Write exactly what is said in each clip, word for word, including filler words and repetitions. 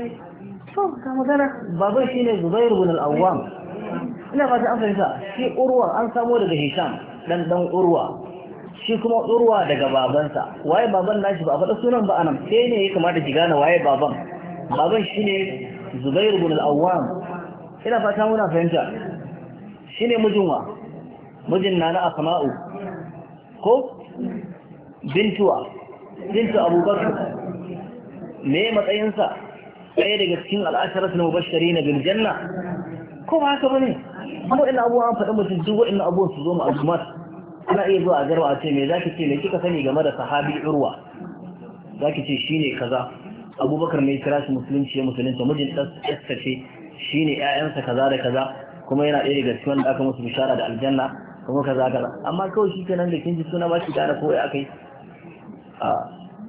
to ka magana baban shine Zubair ibn al-Awwam ina ba ta amfani shi Urwa an samo daga Hisham dan dan Urwa shi kuma Urwa daga babansa waye baban nashi ba a faɗa sunan ba anan sai ne ya kamata ki gane waye baban baban shine Zubair ibn al-Awwam ina fata muna fahimta shine mijin wa mijin nana Asma'u ko bintuwa bintu Abubakar me matsayinsa ɗaya daga cikin al'asharat na mubashari na bil janna ko ba haka bane amma ina abubuwa an faɗa mutum duk waɗannan abubuwan su zo mu azumat ana iya zuwa a garwa a ce me zaki ce me kika sani game da sahabi Urwa zaki ce shine kaza Abubakar ne kira shi musulunci ya musulunta mijin ɗansa ce shine ƴaƴansa kaza da kaza kuma yana ɗaya daga cikin wanda aka musu bishara da aljanna kuma kaza kaza amma kawai shi kenan da kin ji suna ba shi gane ko ya kai a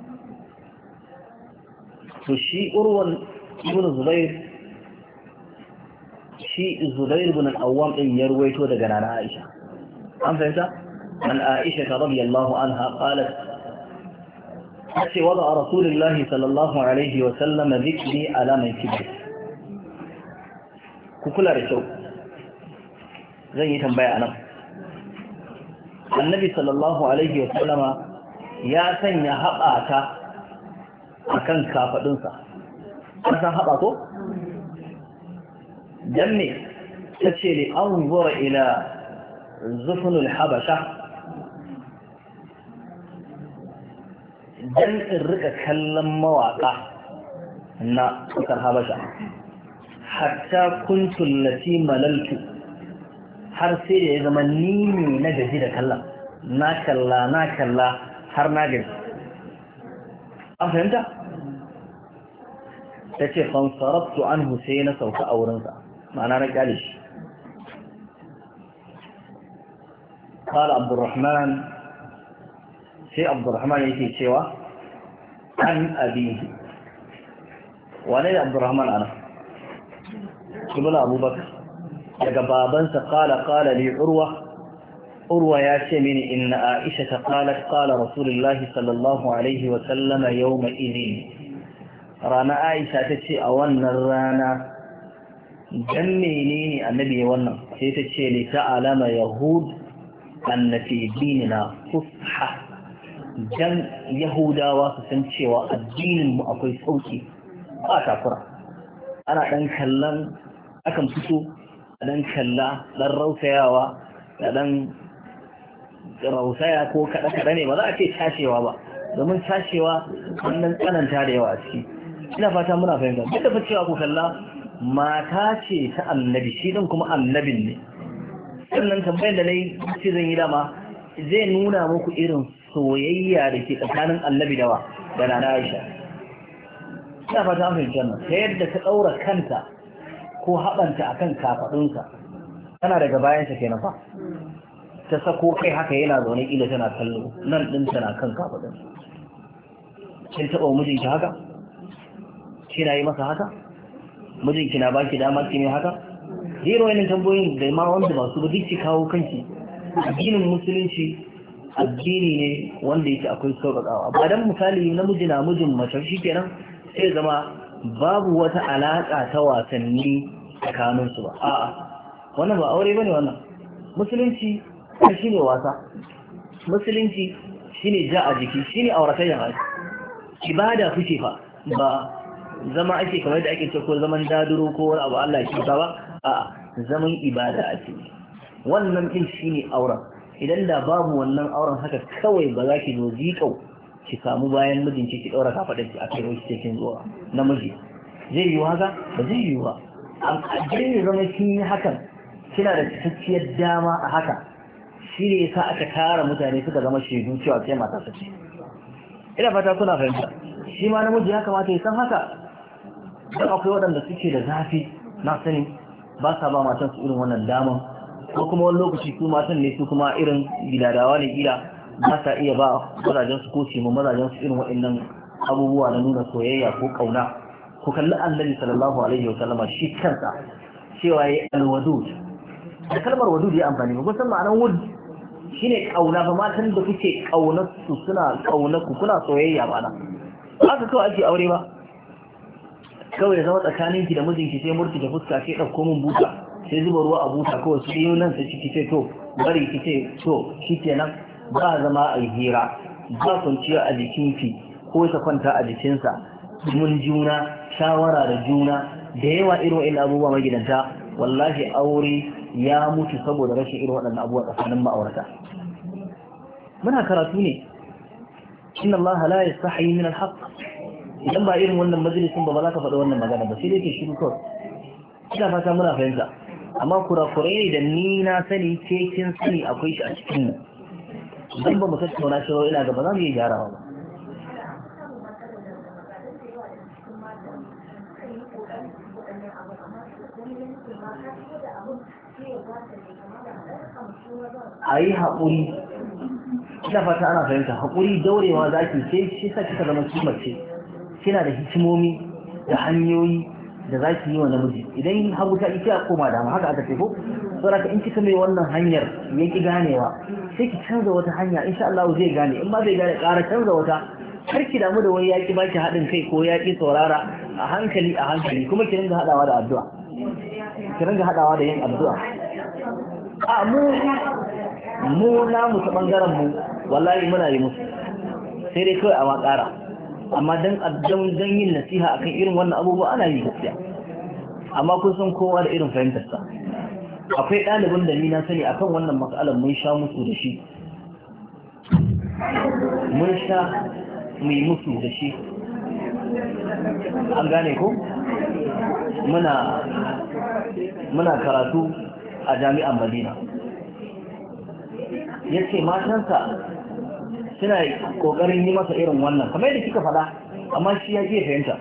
to shi Urwan ibn Zubair shi Zubair ibn al-Awwam din ya ruwaito daga nana Aisha an fahimta an Aisha radiyallahu anha qalat ce wada Rasulullahi sallallahu alaihi wa sallam dhikri ala man kibri ku kula da kyau zan yi tambaya anan annabi sallallahu alaihi wa sallama ya sanya haɓata akan kafadunsa an san haɓa ko dan me tace li anzura ila zufunul habasha dan in rika kallon mawaka na kasar habasha hatta kuntu lati malaltu har sai da ya zama ni ne na gaji da kallon na kalla na kalla har na gaji an fahimta ta ce fansarabtu an sai na sauka a wurinsa ma'ana na kyale shi kala abdurrahman sai abdurrahman yake cewa an abihi wane da abdurrahman ana kibula abubakar daga babansa kala kala li urwa urwa ya ce mini inna aisha ta kala kala rasulullahi sallallahu alaihi wasallama yau ma'izini rana aisha ta ce a wannan rana dan menene annabi ya wannan sai ta ce li ta'alama yahud annafi dinina fusha dan yahudawa su san cewa addinin mu akwai sauki ba takura ana dan kallon akan fito a dan kalla dan rausayawa da dan rausaya ko kada kada ne ba za a ce tashewa ba domin tashewa wannan tsananta da yawa a ciki ina fata muna fahimta duk da fa cewa ku kalla mata ce ta annabi shi din kuma annabin ne sannan tambayar da nayi ce zan yi dama zai nuna muku irin soyayya da ke tsakanin annabi da wa da nana Aisha ina fata an fahimta nan ta yadda ta daura kanta ko haɓanta akan kafadunsa tana daga bayansa kenan fa ta sako kai haka yana zaune ila tana kallo nan din tana kan kafadunsa kin taɓa mijinki haka kina yi masa haka mijinki na baki dama ki ne haka zero yanin tambayoyin da ma wanda ba su ba duk ki kawo kanki addinin musulunci addini ne wanda yake akwai sauƙaƙawa ba dan misali namiji na mijin mace shikenan sai zama babu wata alaƙa ta wasanni tsakanin su ba a'a wannan ba aure bane wannan musulunci shine wasa musulunci shine ja a jiki shine auratayya ibada kuke fa ba zama ake kamar da ake ce ko zaman daduro ko wani abu Allah shi ba a zaman ibada ake wannan din shine auren idan da babu wannan auren haka kawai ba za ki zo zikau ki samu bayan mijinki ki daura kafaɗar ki akai wani cikin zuwa namiji zai yi haka ba zai yi ba amma idan zama kin yi hakan kina da cikakkiyar dama a haka shi ne yasa aka tara mutane suka zama shaidu cewa sai mata su ce ina fata kuna fahimta shi ma namiji ya kamata ya san haka don akwai waɗanda suke da zafi na sani ba sa ba matan su irin wannan daman ko kuma wani lokaci su matan ne su kuma irin gidadawa ne gida ba sa iya ba mazajen su ko ce mu mazajen su irin waɗannan abubuwa na nuna soyayya ko kauna ko kalli annabi sallallahu alaihi wa sallama shi kansa cewa yayi alwadud da kalmar wadud ya amfani ba kusan ma'anar wud shine kauna ba matan da kuke kaunar su suna kaunar ku kuna soyayya ba na haka kawai ake aure ba kawai ya zama tsakaninki da mijinki sai murki da fuska sai ɗauko min buta sai zuba ruwa a buta kawai su yi nan sai ciki ce to bari ki ce to shi kenan ba zama a yi hira ba kwanciya a jikinki ko ta kwanta a jikinsa mun juna shawara da juna da yawa irin wa'in abubuwa magidanta wallahi aure ya mutu saboda rashin irin waɗannan abubuwa tsakanin ma'aurata muna karatu ne inna Allah la yastahi min al-haqq idan ba irin wannan majalisin ba ba za ka faɗi wannan magana ba sai dai ke shiru kawai ina fata muna fahimta amma kurakurai ne da ni na sani ke kin sani akwai shi a cikin mu idan ba mu tattauna shi ba ina ga ba za mu yi gyarawa ba a yi haƙuri ina fata ana fahimta haƙuri daurewa za ki ce shi sa kika zama kimace kina da hikimomi da hanyoyi da za ki yi wa namiji idan hagu ta ita koma dama haka aka ce ko saboda in kika mai wannan hanyar ya ki ganewa sai ki canza wata hanya insha Allah zai gane in ma zai gane ƙara canza wata har ki damu da wani ya ki baki haɗin kai ko ya ki saurara a hankali a hankali kuma ki ringa haɗawa da addu'a ki ringa haɗawa da yin addu'a a mu mu namu ta bangaren mu wallahi muna yi musu sai dai kawai a ma ƙara amma dan addan dan yin nasiha akan irin wannan abubuwa ana yi gaskiya amma kun san kowa da irin fahimtar sa akwai ɗalibin da ni na sani akan wannan matsalar mun sha musu da shi mun sha mai musu da shi an gane ko muna muna karatu a jami'an Madina yace matansa suna kokarin yi masa irin wannan kamar yadda kika faɗa amma shi ya ke fahimta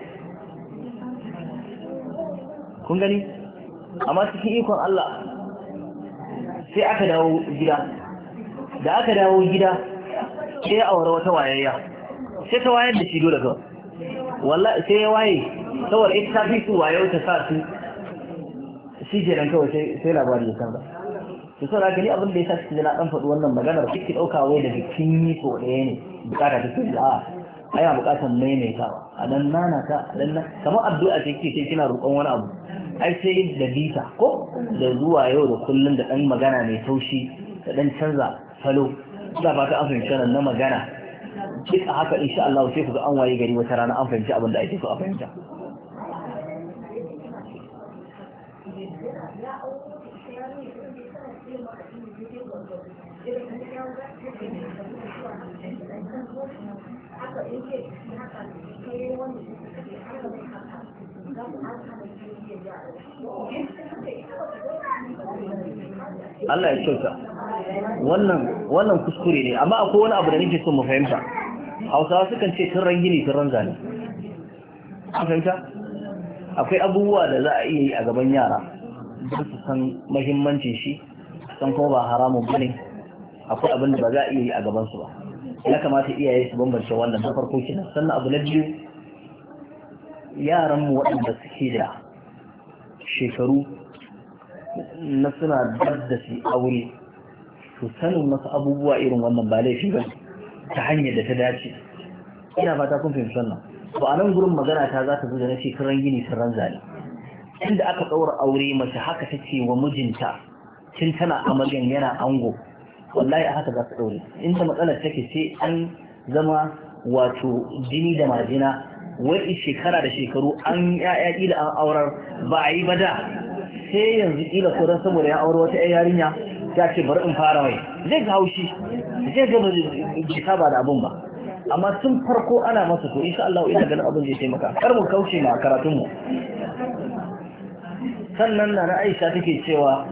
kun gani amma cikin ikon Allah sai aka dawo gida da aka dawo gida sai ya aure wata wayayya sai ta wayar da shi dole kawai wallahi sai ya waye saboda ita ta fi su wayo ta sa su shi ke nan kawai sai labari ya canza to sau da gani abin da ya sa cikin na ɗan faɗi wannan maganar kike ɗauka wai da bikin yi so ɗaya ne bukata ta ce a aya bukatar maimaitawa a nan nana ta a nan kamar addu'a ce kike sai kina roƙon wani abu ai sai da bita ko da zuwa yau da kullum da ɗan magana mai taushi da ɗan canza salo ina ba ta an fahimci nan na magana duk a haka insha Allah sai ku ga an waye gari wata rana an fahimci abin da ake so a fahimta Allah ya kyauta wannan wannan kuskure ne amma akwai wani abu da nake so mu fahimta Hausawa sukan ce tun rangini tun ranzani an fahimta akwai abubuwa da za a iya yi a gaban yara don su san muhimmancin shi san kuma ba haramun bane akwai abin da ba za a iya yi a gaban su ba ya kamata iyaye su bambance wannan na farko kenan sannan abu na biyu yaran mu waɗanda suke da shekaru na suna dab da su aure to sanin wasu abubuwa irin wannan ba laifi ba ta hanyar da ta dace ina fata kun fahimci wannan to a nan gurin magana ta za ta zo da na shekaran gini sun ranzani inda aka ɗaura aure mace haka take wa mijinta tun tana amaryan yana ango wallahi a haka za su ɗaure inda matsalar take sai an zama wato jini da majina wai shekara da shekaru an ya'ya kila an aurar ba a yi ba da sai yanzu kila ko dan saboda ya aure wata yarinya ta ce bari in fara mai zai ga haushi zai ga bai saba da abun ba amma tun farko ana masa to insha Allah ina ganin abin zai taimaka kar mu kauce ma karatun mu sannan na Aisha take cewa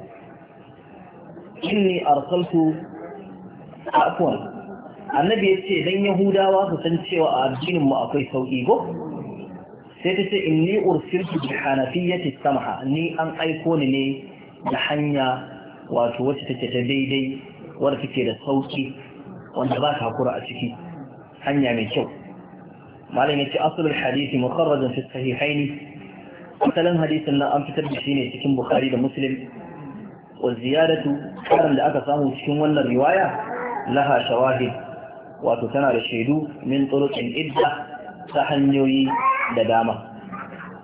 inni arsaltu afwan annabi yace dan yahudawa su san cewa a addinin mu akwai sauki go sai ta ce inni ursiltu bi hanafiyyati samha ni an aiko ni ne da hanya wato wacce take ta daidai wadda take da sauki wanda ba ta hakura a ciki hanya mai kyau malam yace aslul hadisi mukharrajan fi sahihain asalin hadisin nan an fitar da shi ne cikin bukhari da muslim wa ziyadatu karam da aka samu cikin wannan riwaya laha shawahid wato tana da shaidu min turuqin idda ta hanyoyi da dama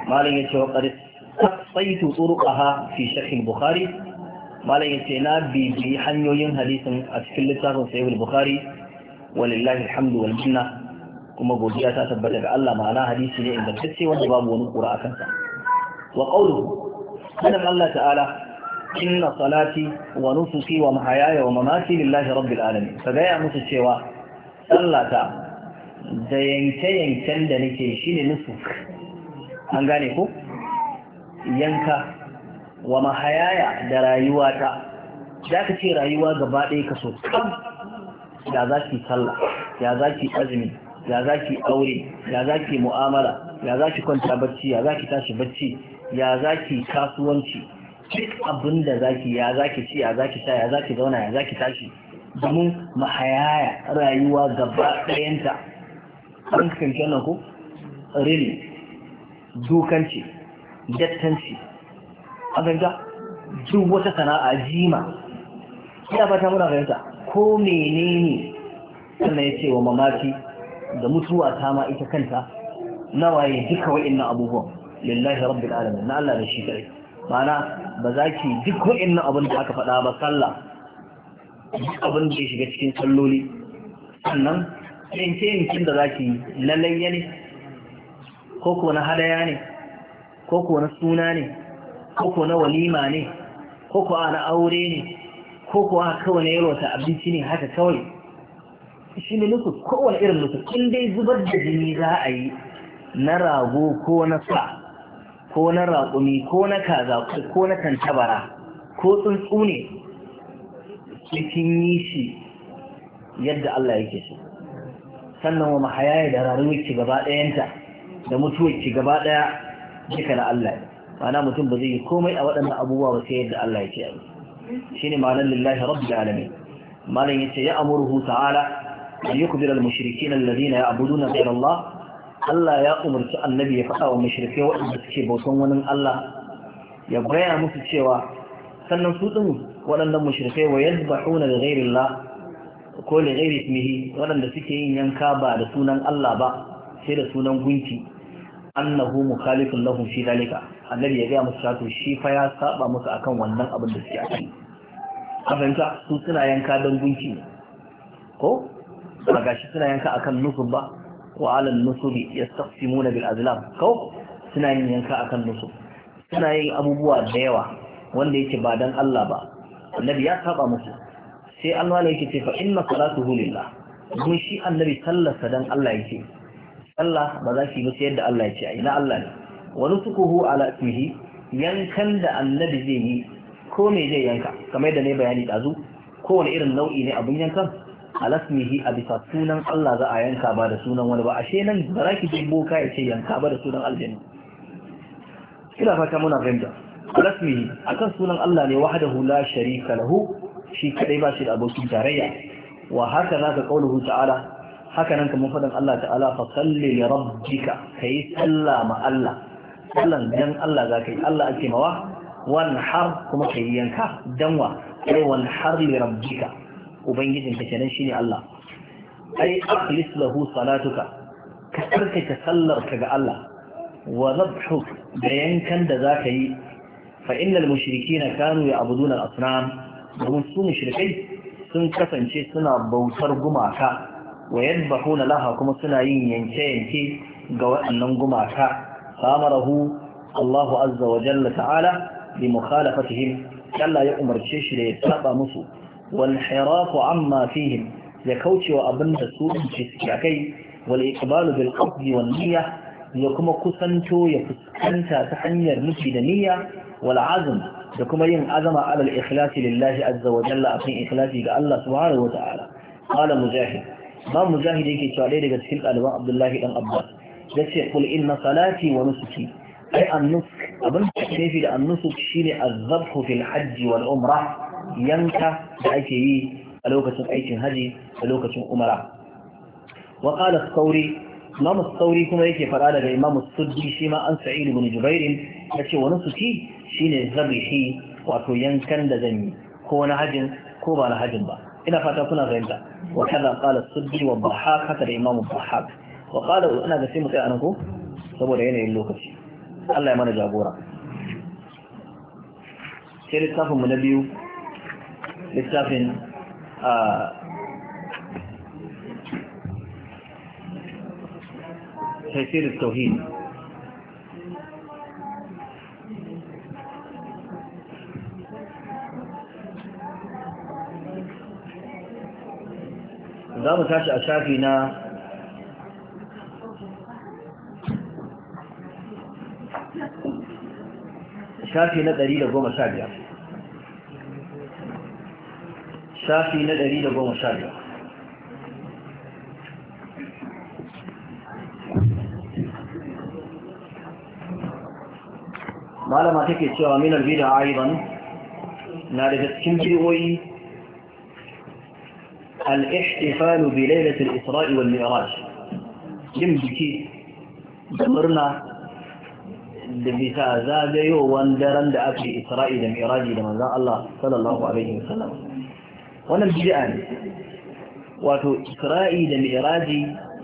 malam yace wa qad taqaitu turuqaha fi sharh al-bukhari malam yace na bibi hanyoyin hadisin a cikin littafin sahih al-bukhari walillahi alhamdu wal minna kuma godiya ta tabbata ga Allah ma'ana hadisi ne ingantacce wanda babu wani qura akan sa wa qawluhu kana Allah ta'ala inna salati wa nusuki wa mahayaya wa mamati lillahi rabbil alamin kaga ya musu cewa sallata da yanke-yanken da nake shine nusuk an gane ko yanka wa mahayaya da rayuwata da ka ce rayuwa gaba ɗaya ka so kam ya za ki sallah ya za ki azumi ya za ki aure ya za ki mu'amala ya za ki kwanta bacci ya za ki tashi bacci ya za ki kasuwanci duk abin da za ki ya za ki ci ya za ki sha ya za ki zauna ya za ki tashi domin mahayaya rayuwa gaba ɗayanta an kanke nan ko rini dukanci dattanci a ganga duk wata sana'a jima ina fata muna fahimta ko menene sannan ya ce wa mamaki da mutuwa ta ma ita kanta nawaye duka wa'innan abubuwan lillahi rabbil alamin na Allah da shi kai ma'ana ba za ki duk wa'innan abin da aka faɗa ba sallah duk abin da ya shiga cikin salloli sannan yanke yankin da za ki yi lalayya ne ko ko na hadaya ne ko ko na suna ne ko ko na walima ne ko ko na aure ne ko ko kawai na yaro ta abinci ne haka kawai shi ne nufus kowane irin nufus in dai zubar da jini za a yi na rago ko na sa ko na raƙumi ko na kaza ko na tantabara ko tsuntsu ne cikin yi shi yadda Allah yake so sannan wa mahayaya da rayuwarki gaba ɗayanta da mutuwarki gaba ɗaya duka na Allah ne ma'ana mutum ba zai yi komai a waɗannan abubuwa ba sai yadda Allah yake yi shine ma'anar lillahi rabbil alamin malam yace ya amuruhu ta'ala an yukbira al-mushrikeena alladhina ya'buduna ghayra Allah Allah ya umarci annabi ya faɗa wa mushrikai waɗanda suke bautan wani Allah ya gaya musu cewa sannan su din waɗannan mushrikai wa yadbahuna li ghayri Allah ko li ghayri ismihi waɗanda suke yin yanka ba da sunan Allah ba sai da sunan gunki annahu mukhalifun lahum fi dalika annabi ya gaya musu cewa shi fa ya saba musu akan wannan abin da suke akai a fahimta su suna yanka don gunki ko ba gashi suna yanka akan nusub ba wa ala nusubi yastaqsimuna bil azlam ko suna yin yanka akan nusub suna yin abubuwa da yawa wanda yake ba dan Allah ba annabi ya saba musu sai Allah yake ce fa inna salatuhu lillah kuma shi annabi sallarsa dan Allah yake sallah ba za ki ba sai yadda Allah ya ce ai na Allah ne wa nusukuhu ala ismihi yankan da annabi zai yi ko me zai yanka kamar da ne bayani dazu kowane irin nau'i ne abun yankan alasmihi a bisa sunan Allah za a yanka ba da sunan wani ba ashe nan ba za ki je boka ya ce yanka ba da sunan aljanna ina fata muna fahimta alasmihi akan sunan Allah ne wahdahu la sharika lahu shi kadai ba shi da abokin tarayya wa haka zaka qauluhu ta'ala haka nan kamar fadan Allah ta'ala fa salli li rabbika kai sallama Allah sallan dan Allah zaka yi Allah ake mawa wan har kuma kai yanka danwa ai wan har li rabbika ubangijin ka kenan shine Allah ai akhlis lahu salatuka ka tsarkake sallar ka ga Allah wa dhabhuk da yankan da zaka yi fa innal mushrikeena kanu ya'buduna al-asnam domin su mushrikai sun kasance suna bautar gumaka wa yadbahuna laha kuma suna yin yanke yanke ga waɗannan gumaka samarahu Allahu azza wa jalla ta'ala bi mukhalafatihim Allah ya umarce shi da ya saba musu والحراف عما فيهم يكوتي وأبن تسوء شسكي والإقبال بالقصد والنية يكما كسنتو يفسكنت تحنير نفي دنية والعزم يكما ين عزم على الإخلاص لله عز وجل أفين إخلاصي الله سبحانه وتعالى قال مجاهد ما مجاهد يكي تعليل قد سلت ألواء عبد الله بن عباس يقول إن صلاتي ونسكي أي النسك أبن كيف النسك شيني الذبح في الحج والعمرة yanka da ake yi a lokacin aikin haji da lokacin umara wa qala as-sauri imam as-sauri kuma yake fara daga imam as-suddi shi ma an sa'id ibn jubair yace wa nusuki shine zabihi wato yankan da zan yi ko na hajin ko ba na hajin ba ina fata kuna fahimta wa kaza qala as-suddi wa dhahhak haka da imam dhahhak wa qala ina ga sai mu tsaya anan ko saboda yanayin lokaci Allah ya mana jagora. Sai littafinmu na biyu, littafin a tafsir tauhid. Za mu tashi a shafi na shafi na ɗari da goma sha biyar shafi na ɗari da goma sha biyar malama take cewa minar bida aiban na daga cikin bidiyoyi al-ihtifalu bi lailatul isra'i wal mi'raj yin biki da murna da bisa zagayowar daren da aka yi isra'i da mi'raji da manzan Allah sallallahu alaihi wasallam. Wannan bid'a ne, wato isra'i da mi'raji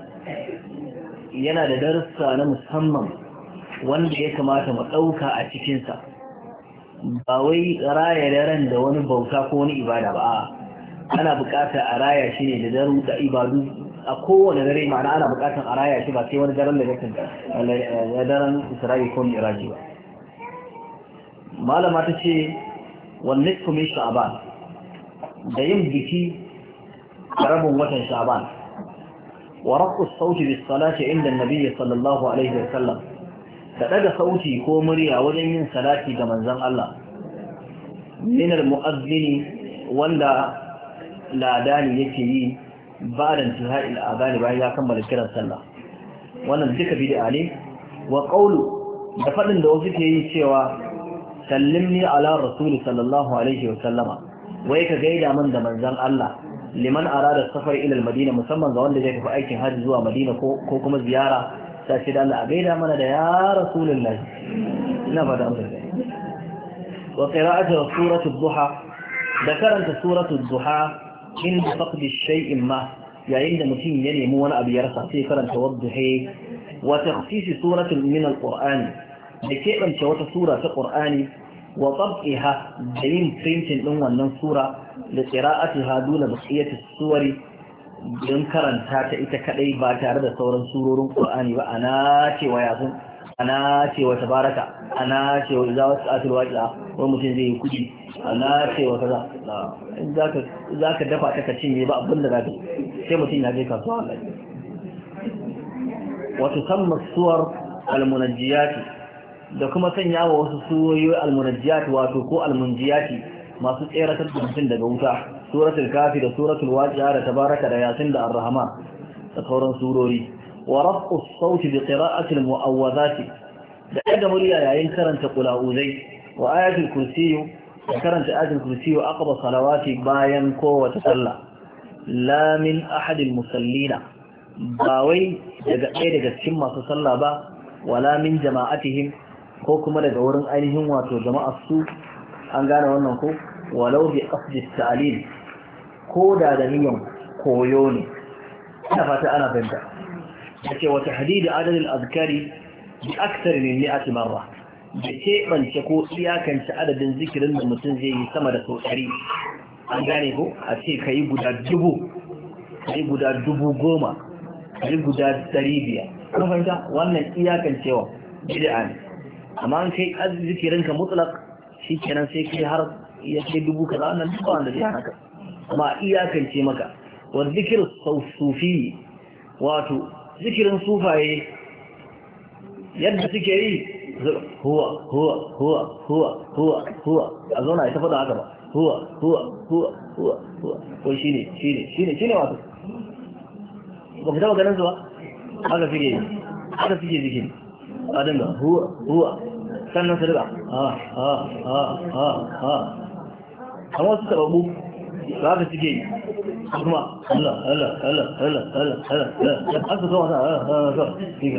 yana da darussa na musamman wanda ya kamata mu ɗauka a cikinsa, ba wai raya daren da wani bauta ko wani ibada ba. Ana buƙatar a raya shi ne da daru da ibadu a kowane dare, ma'ana ana buƙatar a raya shi ba sai wani daren da yakan da daren isra'i ko mi'raji ba. Malama ta ce wanne kuma sha'ban da yin biki a rabin watan sha'ban wa raqqu sauti bis salati inda annabi sallallahu alaihi wa sallam, da daga sauti ko murya wajen yin salati ga manzon Allah, min al mu'azzini wanda ladani yake yi ba da intihai al'adani bayan ya kammala kiran sallah. Wannan duka bid'a ne. Wa qawlu da fadin da wasu ke yi cewa sallimni ala rasul sallallahu alaihi wa sallama, wai ka gaida man da manzon Allah, liman arada safar ila al-madina, musamman ga wanda zai tafi aikin hajji zuwa madina ko ko kuma ziyara, sai ce da Allah a gaida mana da ya rasulullahi. ina ba da amsa. Wa qira'atu suratu ad-duha, da karanta suratu ad-duha inda faqdi shay'in ma, yayin da mutum ya nemi wani abu ya rasa sai karanta wadduha. Wa takhsis suratin min al-qur'an, da keɓance wata sura ta qur'ani, wa tab'iha, da yin printing din wannan sura, da qira'atiha duna baqiyati suwari, don karanta ta ita kadai ba tare da sauran surorin qur'ani ba. Ana cewa yasin, ana cewa tabaraka, ana cewa idza wasa'atul waqi'a, wani mutum zai yi kudi, ana cewa kaza. In zaka zaka dafa ta ka cinye ba abin da zaka sai mutum ya je kasuwa. Allah wa tusamma suwar almunajjiyati, da kuma sanya wa wasu suwoyi almunajjiyati wato ko almunjiyati masu tseratar da mutum daga wuta, suratul kafi da suratul waqi'a da tabaraka da yasin da ar-rahman da sauran surori. Wa raf'u as-sauti bi qira'ati al-mu'awwadhati, da daga murya yayin karanta qula'uzai wa ayatul kursiyyu, da karanta ayatul kursiyyu aqba salawati bayan kowace sallah. La min ahadil musallina, ba wai daga ɗaya daga cikin masu sallah ba, wala min jama'atihim, ko kuma daga wurin ainihin wato jama'ar su. An gane wannan ko walau bi qasdi ta'lil, ko da da niyyar koyo ne. ina fata ana fahimta. yace wa tahdid adad al-azkari bi akthar min mi'ati marra, da keɓance ko iyakance adadin zikirin da mutum zai yi sama da sau ɗari. An gane ko a ce ka yi guda dubu, ka yi guda dubu goma, ka yi guda ɗari biyar. Kun fahimta wannan iyakancewa bid'a ne. Amma an kai zikirinka mutlaq shi kenan sai kai har ya kai dubu kaza, wannan duk wanda zai haka. Amma iyakance maka wa zikir sufi, wato zikirin sufaye yadda suke yi huwa huwa huwa huwa huwa huwa a zauna ya tafi da haka ba, huwa huwa huwa huwa huwa ko shine shine shine shine wato ba ku taba ganin su ba, haka suke yi, haka suke zikiri a dinga huwa huwa sannan su riga ha ha ha ha ha kamar su tababu ba haka suke yi kuma Allah Allah Allah Allah Allah Allah Allah haka so wasa ha ha ha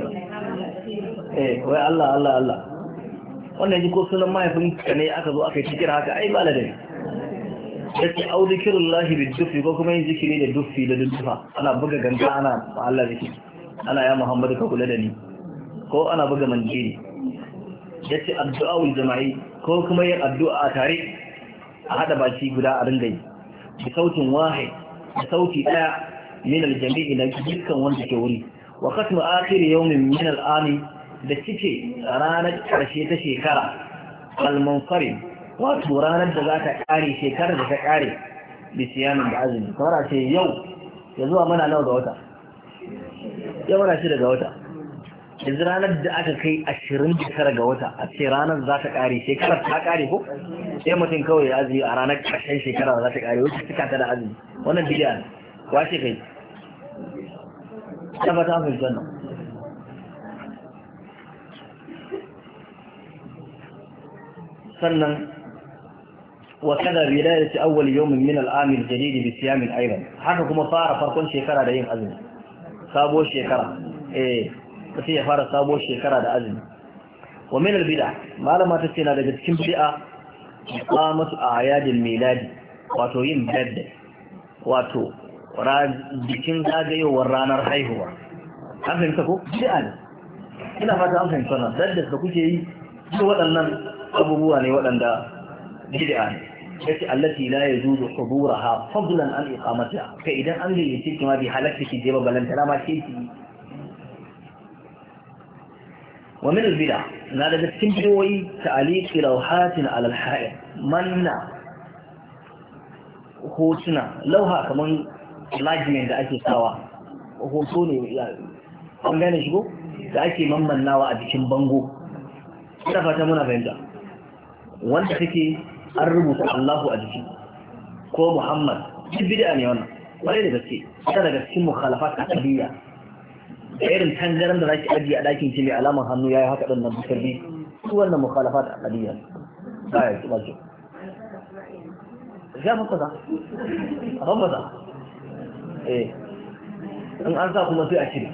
eh wai Allah Allah Allah wannan ji ko sunan mahaifin ka ne aka zo aka yi zikira haka ai ba ladai yace au zikrullahi bid-dufi, ko kuma yin zikiri da dufi da duddufa, ana buga ganga ana Allah zikiri, ana ya Muhammadu ka kula da ni, ko ana buga manjiri yace addu'a wal jama'i ko kuma yin addu'a tare a hada baki guda a ringa yi bi sautin wahid da sauti daya min al-jami'i na dukkan wanda ke wuri wa khatmu akhir yawmin min al-ami da cike ranar karshe ta shekara al-munfarid wato ranar da za ta kare shekarar da ta kare bi siyamin da azumi kamar a ce yau ya zuwa mana nawa ga wata yau mana shi daga wata yanzu ranar da aka kai ashirin da tara ga wata a ce ranar za ta kare shekarar ta kare ko sai mutum kawai ya azumi a ranar ƙarshen shekara za ta kare wata suka ta da azumi wannan bidiya ne wace kai ta fata mai jannan sannan وكذا بداية أول يوم من العام الجديد بصيام أيضا haka kuma fara farkon shekara da yin azumi sabo shekara eh sai ya fara sabo shekara da azumi wa min al-bid'a malama ta ce na daga cikin bid'a iqamatu a'yadil miladi wato yin birthday wato bikin zagayowar ranar haihuwa an fahimta ko bid'a ne ina fata an fahimta wannan birthday da kuke yi su waɗannan abubuwa ne waɗanda bid'a ne yace allati la yajuzu huduraha fadlan an iqamatiha kai idan an gayyace ki ma bi halatta ki je ba balantana ma ke ki wa min al-bid'a na daga cikin bidoyi ta'liq lawhatin ala al-ha'id manna hotuna lauha kaman enlargement da ake sawa hoto ne an gane shi ko da ake mammannawa a jikin bango ina fata muna fahimta wanda take an rubuta Allahu a jiki ko Muhammad duk bid'a ne wannan bare da gaske ta daga cikin mukhalafat aqdiyya da irin tangaran da zaki ajiye a dakin ki mai alaman hannu yayi haka din nan bisarbi su wannan mukhalafat aqdiyya baya ki bace ya maka da rabba da eh in an sa kuma sai a cire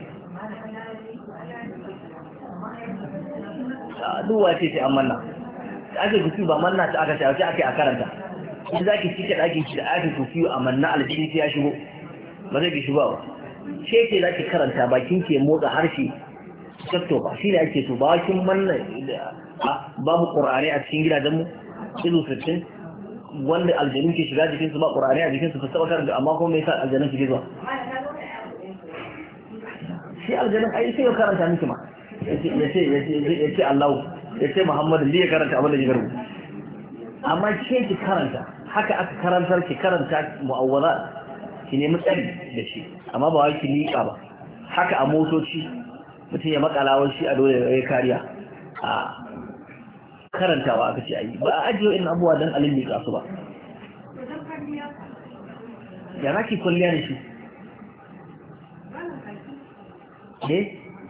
duwa ce sai an manna ake kufi ba manna ta aka shafi ake a karanta in za ki cike ɗakin ki da ake kufi a manna aljini ya shigo ba zai ki shigo ba ce ce za ki karanta bakin ke motsa harshe sakto ba shi ne ake so bakin manna babu ƙur'ani a cikin gidajenmu izu sittin wanda aljanu ke shiga jikinsu ba ƙur'ani a jikinsu ba saba karanta amma kuma mai sa aljanun su ke zuwa shi aljanun ai sai ya karanta miki ma ya ce Allahu ya ce Muhammadu zai karanta abin da ya garbu amma ke ki karanta haka aka karantar ki karanta mu'awwaza ki nemi tsari da shi amma ba wai ki liƙa ba haka a motoci mutum ya makalawar shi a dole ya kariya a karantawa aka ce ayi ba a ajiye in abuwa don alin liƙa su ba ya na ki kwalliya ne shi eh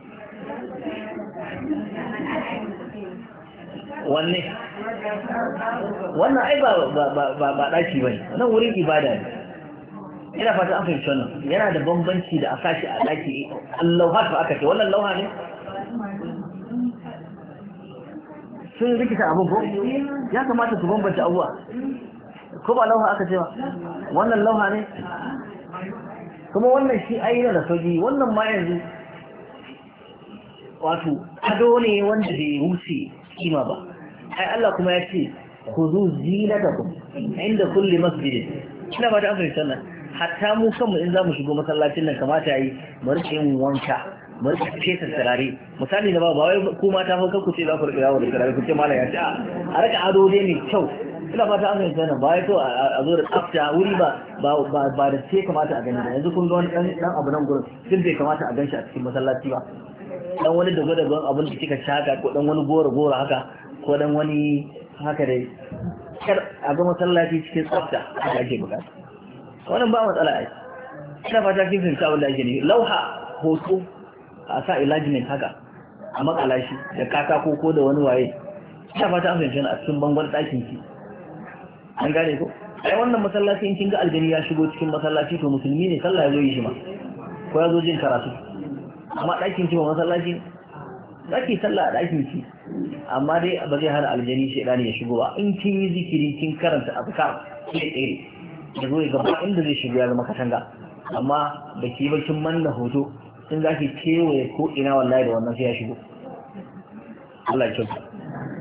wanne wannan ai ba ba ba daki bane nan wurin ibada ne ina fata an fahimci wannan yana da bambanci da a sashi a daki Allah fa aka ce wannan lauha ne sun rikita abu ko ya kamata su bambanta abuwa ko ba lauha aka ce ba wannan lauha ne kuma wannan shi ai yana da sauki wannan ma yanzu wato ado ne wanda bai wuce kima ba ai Allah kuma ya ce khuzu zinatakum inda kulli masjid ina ba ta amfani sannan hatta mu kanmu in zamu shigo masallacin nan kamata yi mu rike yin wanka mu rike fesa turare misali na ba ba wai ku mata fa ku ce za ku rike yawo da turare ku ce mallam ya ce a rika ado dai mai kyau ina ba ta amfani sannan ba wai to a zo da tsafta wuri ba ba ba da ce kamata a gani ba yanzu kun ga wani dan dan abu nan gurin duk bai kamata a ganshi a cikin masallaci ba dan wani dago dagon abin da kika shaka ko dan wani goro goro haka ko dan wani haka dai kar a ga masallaci cikin tsafta haka ake bukata wannan ba matsala ai ina fata kin fahimta abin da ake ne lauha hoto a sa enlargement haka a makala shi da katako ko da wani waye ina fata an fahimta a cikin bangon ɗakin ki an gane ko ai wannan masallaci in kin ga aljani ya shigo cikin masallaci to musulmi ne sallah ya zo yi shi ma ko ya zo jin karatu amma ɗakin ki ba masallaci zaki sallah a ɗakin ki amma dai ba zai hana aljani shaidani ya shigo ba in kin yi zikiri kin karanta azkar ke tsere da zo gaba inda zai shigo ya zama katanga amma da ki ba kin manna hoto in zaki kewaye ko ina wallahi da wannan sai ya shigo Allah ya kyauta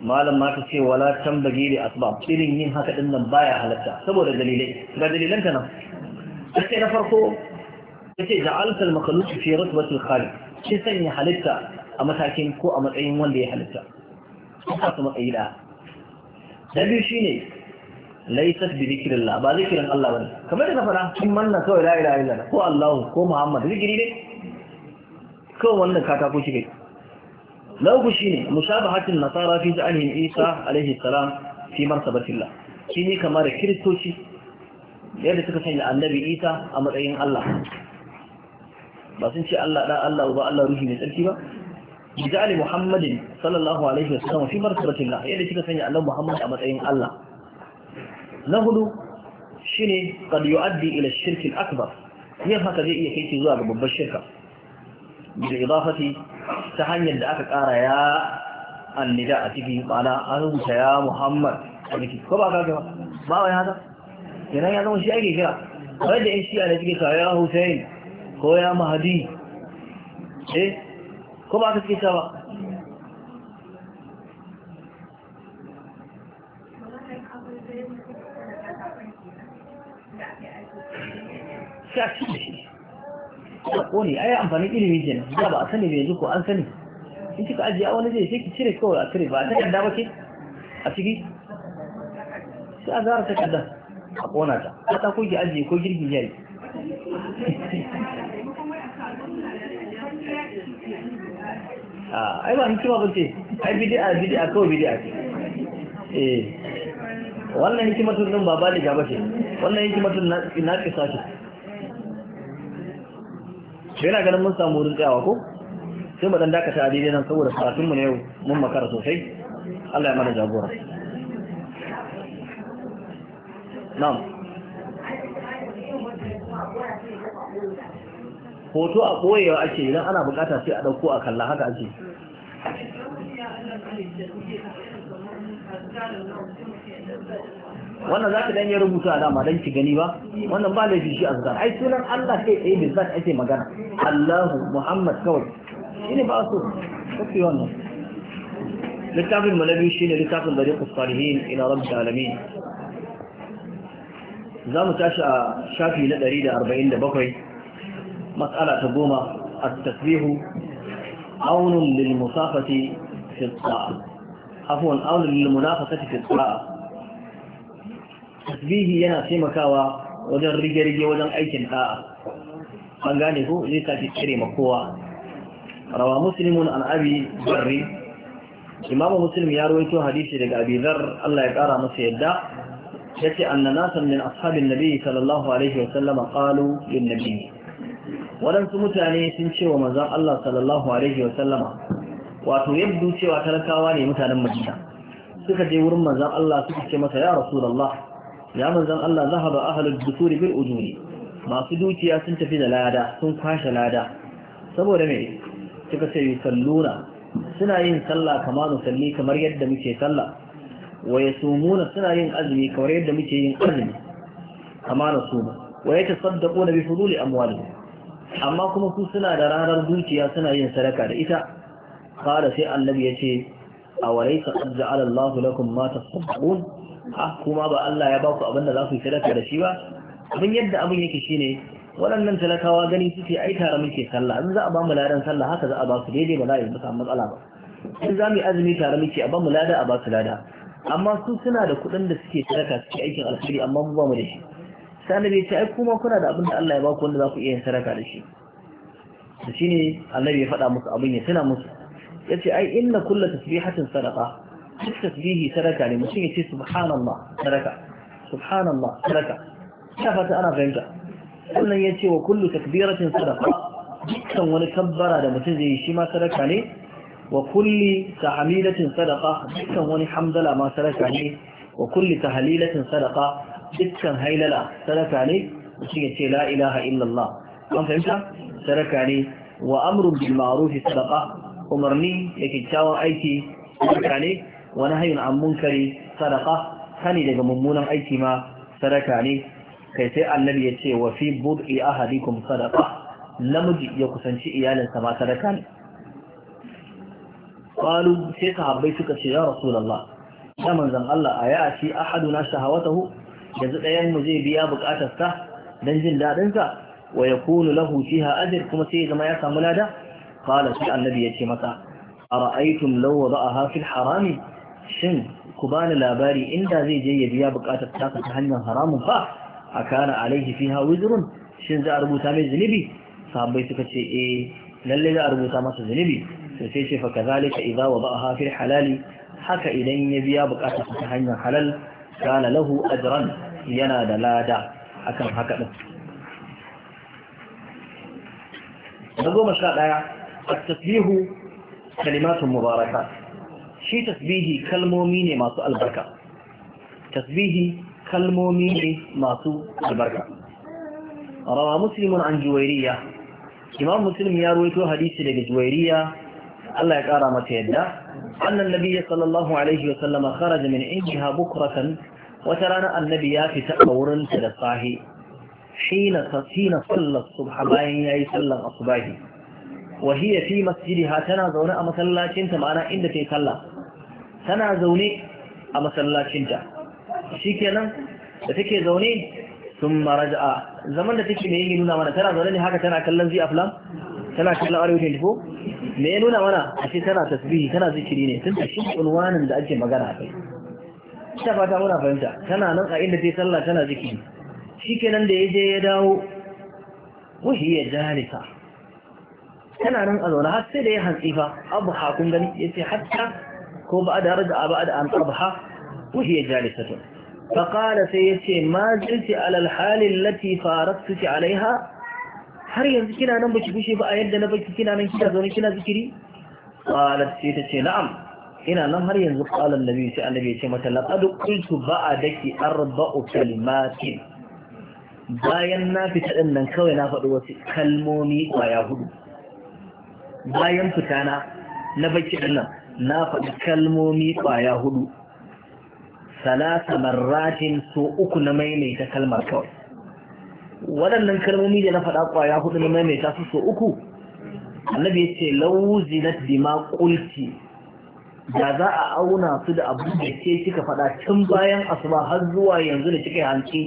malam ma ta ce wala tambagi da asbab irin yin haka din nan baya halatta saboda dalilai ga dalilan ta nan sai na farko yace ja'alta al-makhluq fi rutbati al-khaliq shi sanya halitta a matakin ko a matsayin wanda ya halitta haka kuma matsayi da da biyu shine laysat bi dhikrillah ba zikirin Allah bane kamar da na fara kin manna kawai la ilaha illallah ko Allah ko Muhammad zikiri ne kawai wannan katako shi kai lauku shine mushabahatin nasara fi ja'alihim Isa alaihi salam fi martabatillah shine kamar kiristoci yadda suka sanya annabi Isa a matsayin Allah ba sun ce Allah dan Allah ba Allah ruhi ne tsarki ba ja'ali Muhammadin sallallahu alaihi wasallam fi martabatillah yadda suka sanya annabi Muhammad a matsayin Allah na hudu shine qad yu'addi ila ash-shirk al-akbar yin haka zai iya kai zuwa ga babbar shirka bil idafati ta hanyar da aka kara ya annida a cikin ma'ana an rubuta ya Muhammad a ciki ko ba ka ga ba wai haka kenan ya zama shi ake kira kawai da yan shi'a da suke sa ya Hussein ko ya Mahdi eh ko ba ka suke sa ba sai a cikin shi ko ne ai amfani ilimi kenan da ba a sani bai yanzu ko an sani in kika ajiye wani zai sai ki cire kawai a cire ba a takarda ba ke a ciki sai a zara takarda a kona ta ta ta ko ki ajiye ko girgin yayi a ai ba hikima ba ce ai bid'a bid'a kawai bid'a ce eh wannan hikimatun nan ba baliga ba ce wannan hikimatun na na kisa ce yana ganin mun samu wurin tsayawa ko sai mu dan dakata a daidai nan saboda karatun mu ne yau mun makara sosai Allah ya mana jagora na'am hoto a koyewa ake idan ana bukata sai a dauko a kalla haka ake wannan za ka dan ya rubuta a dama don ki gani ba wannan ba laifi shi a zuwa ai sunan Allah kai tsaye da zan ake magana Allahu Muhammad kawai shi ne ba so kafi wannan littafin malabi shi ne littafin da riƙus salihin ila rabbil alamin za mu tashi a shafi na ɗari da arba'in da bakwai mas'ala ta goma at-tasbihu aunun lil musafati fi as-sa'a afwan aunun lil munafasati fi as-sa'a tasbihi yana taimakawa wajen rige-rige wajen aikin da'a an gane ko zai tafi tsere ma kowa rawa muslimun an abi barri imamu muslim ya rawaito hadisi daga abi dhar Allah ya kara masa yadda yace anna nasan min ashabin nabi sallallahu alaihi wa sallam qalu lin nabi wadansu mutane sun ce wa manzon Allah sallallahu alaihi wa sallama wato yabdu cewa talakawa ne mutanen Madina suka je wurin manzon Allah suka ce masa ya rasulullah ya manzan Allah zahaba ahlul dusuri bil ujuri masu dukiya sun tafi da lada sun kwashe lada saboda me suka ce yusalluna suna yin sallah kamar musalli kamar yadda muke sallah wa yasumuna suna yin azumi kamar yadda muke yin azumi kamar nasuma wa yatasaddaquna bi fuduli amwalihim amma kuma su suna da ranar dukiya suna yin sadaka da ita qala sai annabi yace awalaysa qad ja'ala Allahu lakum ma tasaddaqun ah kuma ba Allah ya ba ku abin da za ku yi sadaka da shi ba abin yadda abin yake shine waɗannan talakawa gani suke ai tare muke sallah in za a ba mu ladan sallah haka za a ba su daidai ba za a yi musu matsala ba in za mu yi azumi tare muke a ba mu lada a ba su lada amma su suna da kuɗin da suke sadaka suke aikin alkhairi amma mu ba mu da shi sai annabi ya ce ai kuma kuna da abin da Allah ya ba ku wanda za ku iya yin sadaka da shi da shine annabi ya faɗa musu abin ya tuna musu yace ai inna kullu tasbihatin sadaqa duk tasbihi sadaka ne mutum ya ce subhanallah sadaka subhanallah sadaka ina fata ana fahimta sannan ya ce wa kullu takbiratin sadaka dukkan wani kabbara da mutum zai yi shi ma sadaka ne wa kulli tahmidatin sadaka dukkan wani hamdala ma sadaka ne wa kulli tahlilatin sadaka dukkan hailala sadaka ne mutum ya ce la ilaha illallah an fahimta sadaka ne wa amrun bil ma'ruf sadaka umarni da kyakkyawan aiki sadaka ne wa nahyun an munkari sadaka hani daga mummunan aiki ma sadaka ne kai sai annabi ya ce wa fi bud'i ahadikum sadaqa namiji ya kusanci iyalinsa ma sadaka ne qalu sai sahabbai suka ce ya rasulullah ya manzon Allah aya ci ahaduna shahawatahu yanzu ɗayan mu zai biya bukatarsa dan jin dadin sa wa yakunu lahu fiha ajr kuma sai zama ya samu lada qala sai annabi yace masa ara'aytum law wada'aha fil harami shin ku bani labari inda zai je ya biya bukatar ta ta hanyar haramun fa akana alaihi fiha wizrun shin za a rubuta mai zunubi sahabbai suka ce eh lalle za a rubuta masa zunubi sai sai ce fa kazalika idza wada'aha fil halali haka idan ya biya bukatar ta hanyar halal kana lahu ajran yana da lada akan haka din na goma sha ɗaya at-tasbihu kalimatun mubarakat shi tasbihi kalmomi ne masu albarka tasbihi kalmomi ne masu albarka rawa muslimun an juwairiya imam muslim ya ruwaito hadisi daga juwairiya Allah ya kara mata yadda annan nabiyyi sallallahu alaihi wa sallama kharaja min indiha bukratan wata rana annabi ya fita a wurin ta da sahi hina tasina sallat subha bayan yayi sallan asubahi wa hiya fi masjidiha tana zaune a masallacinta ma'ana inda take sallah tana zaune a masallacinta shikenan da take zaune sun maraja'a zaman da take mai nuna mana tana zaune ne haka tana kallon zai aflam tana kallon arewa twenty four me ya nuna mana a ce tana tasbihi tana zikiri ne tun da shi unwanin da ake magana a kai ita fata muna fahimta tana nan a inda ta yi sallah tana zikiri shikenan da ya je ya dawo wahiyya jalisa tana nan a zaune har sai da ya hantsi fa abu hakun gani ya ce hatta ko ba da raja ba da an tabha وهي جالسة فقال سيتي ما زلت على الحال التي فارقتك عليها har yanzu kina nan baki bushe ba a yadda na baki kina nan kina zaune kina zikiri qalat sai ta ce na'am ina nan har yanzu qala annabi sai annabi ya ce mata laqad qultu ba'daki arba'u kalimatin bayan na fita din nan kawai na faɗi wasu kalmomi kwaya hudu bayan fitana na baki din nan na faɗi kalmomi ƙwaya hudu salasa marratin so uku na maimaita kalmar kawai waɗannan kalmomi da na faɗa ƙwaya hudu na maimaita su so uku annabi ya ce lauzinat bima qulti da za a auna su da abu da ke kika faɗa tun bayan asuba har zuwa yanzu da kika hanci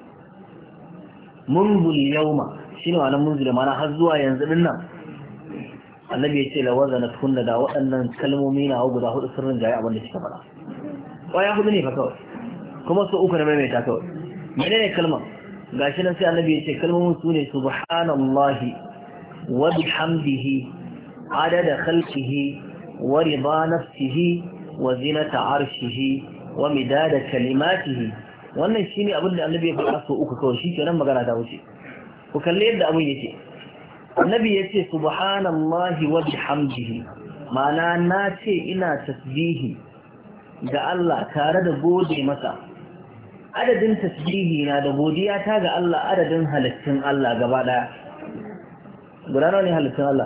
munzul yauma shine wannan munzul mana har zuwa yanzu din nan annabi ya ce la wazana tunna da waɗannan kalmomi na guda hudu sirrin jayi abin da kika faɗa ƙwaya hudu ne fa kawai kuma so uku na maimaita kawai menene kalmar gashi nan sai annabi ya ce kalmomin su ne subhanallahi wa bihamdihi adada khalqihi wa rida nafsihi wa zinata arshihi wa midada kalimatihi wannan shine abin da annabi ya faɗa so uku kawai shikenan magana ta wuce ku kalle yadda abin yake annabi ya ce subhanallahi wa bihamdihi ma'ana na ce ina tasbihi ga Allah tare da gode masa adadin tasbihi na da godiya ta ga Allah adadin halittun Allah gaba daya guda nawa ne halittun Allah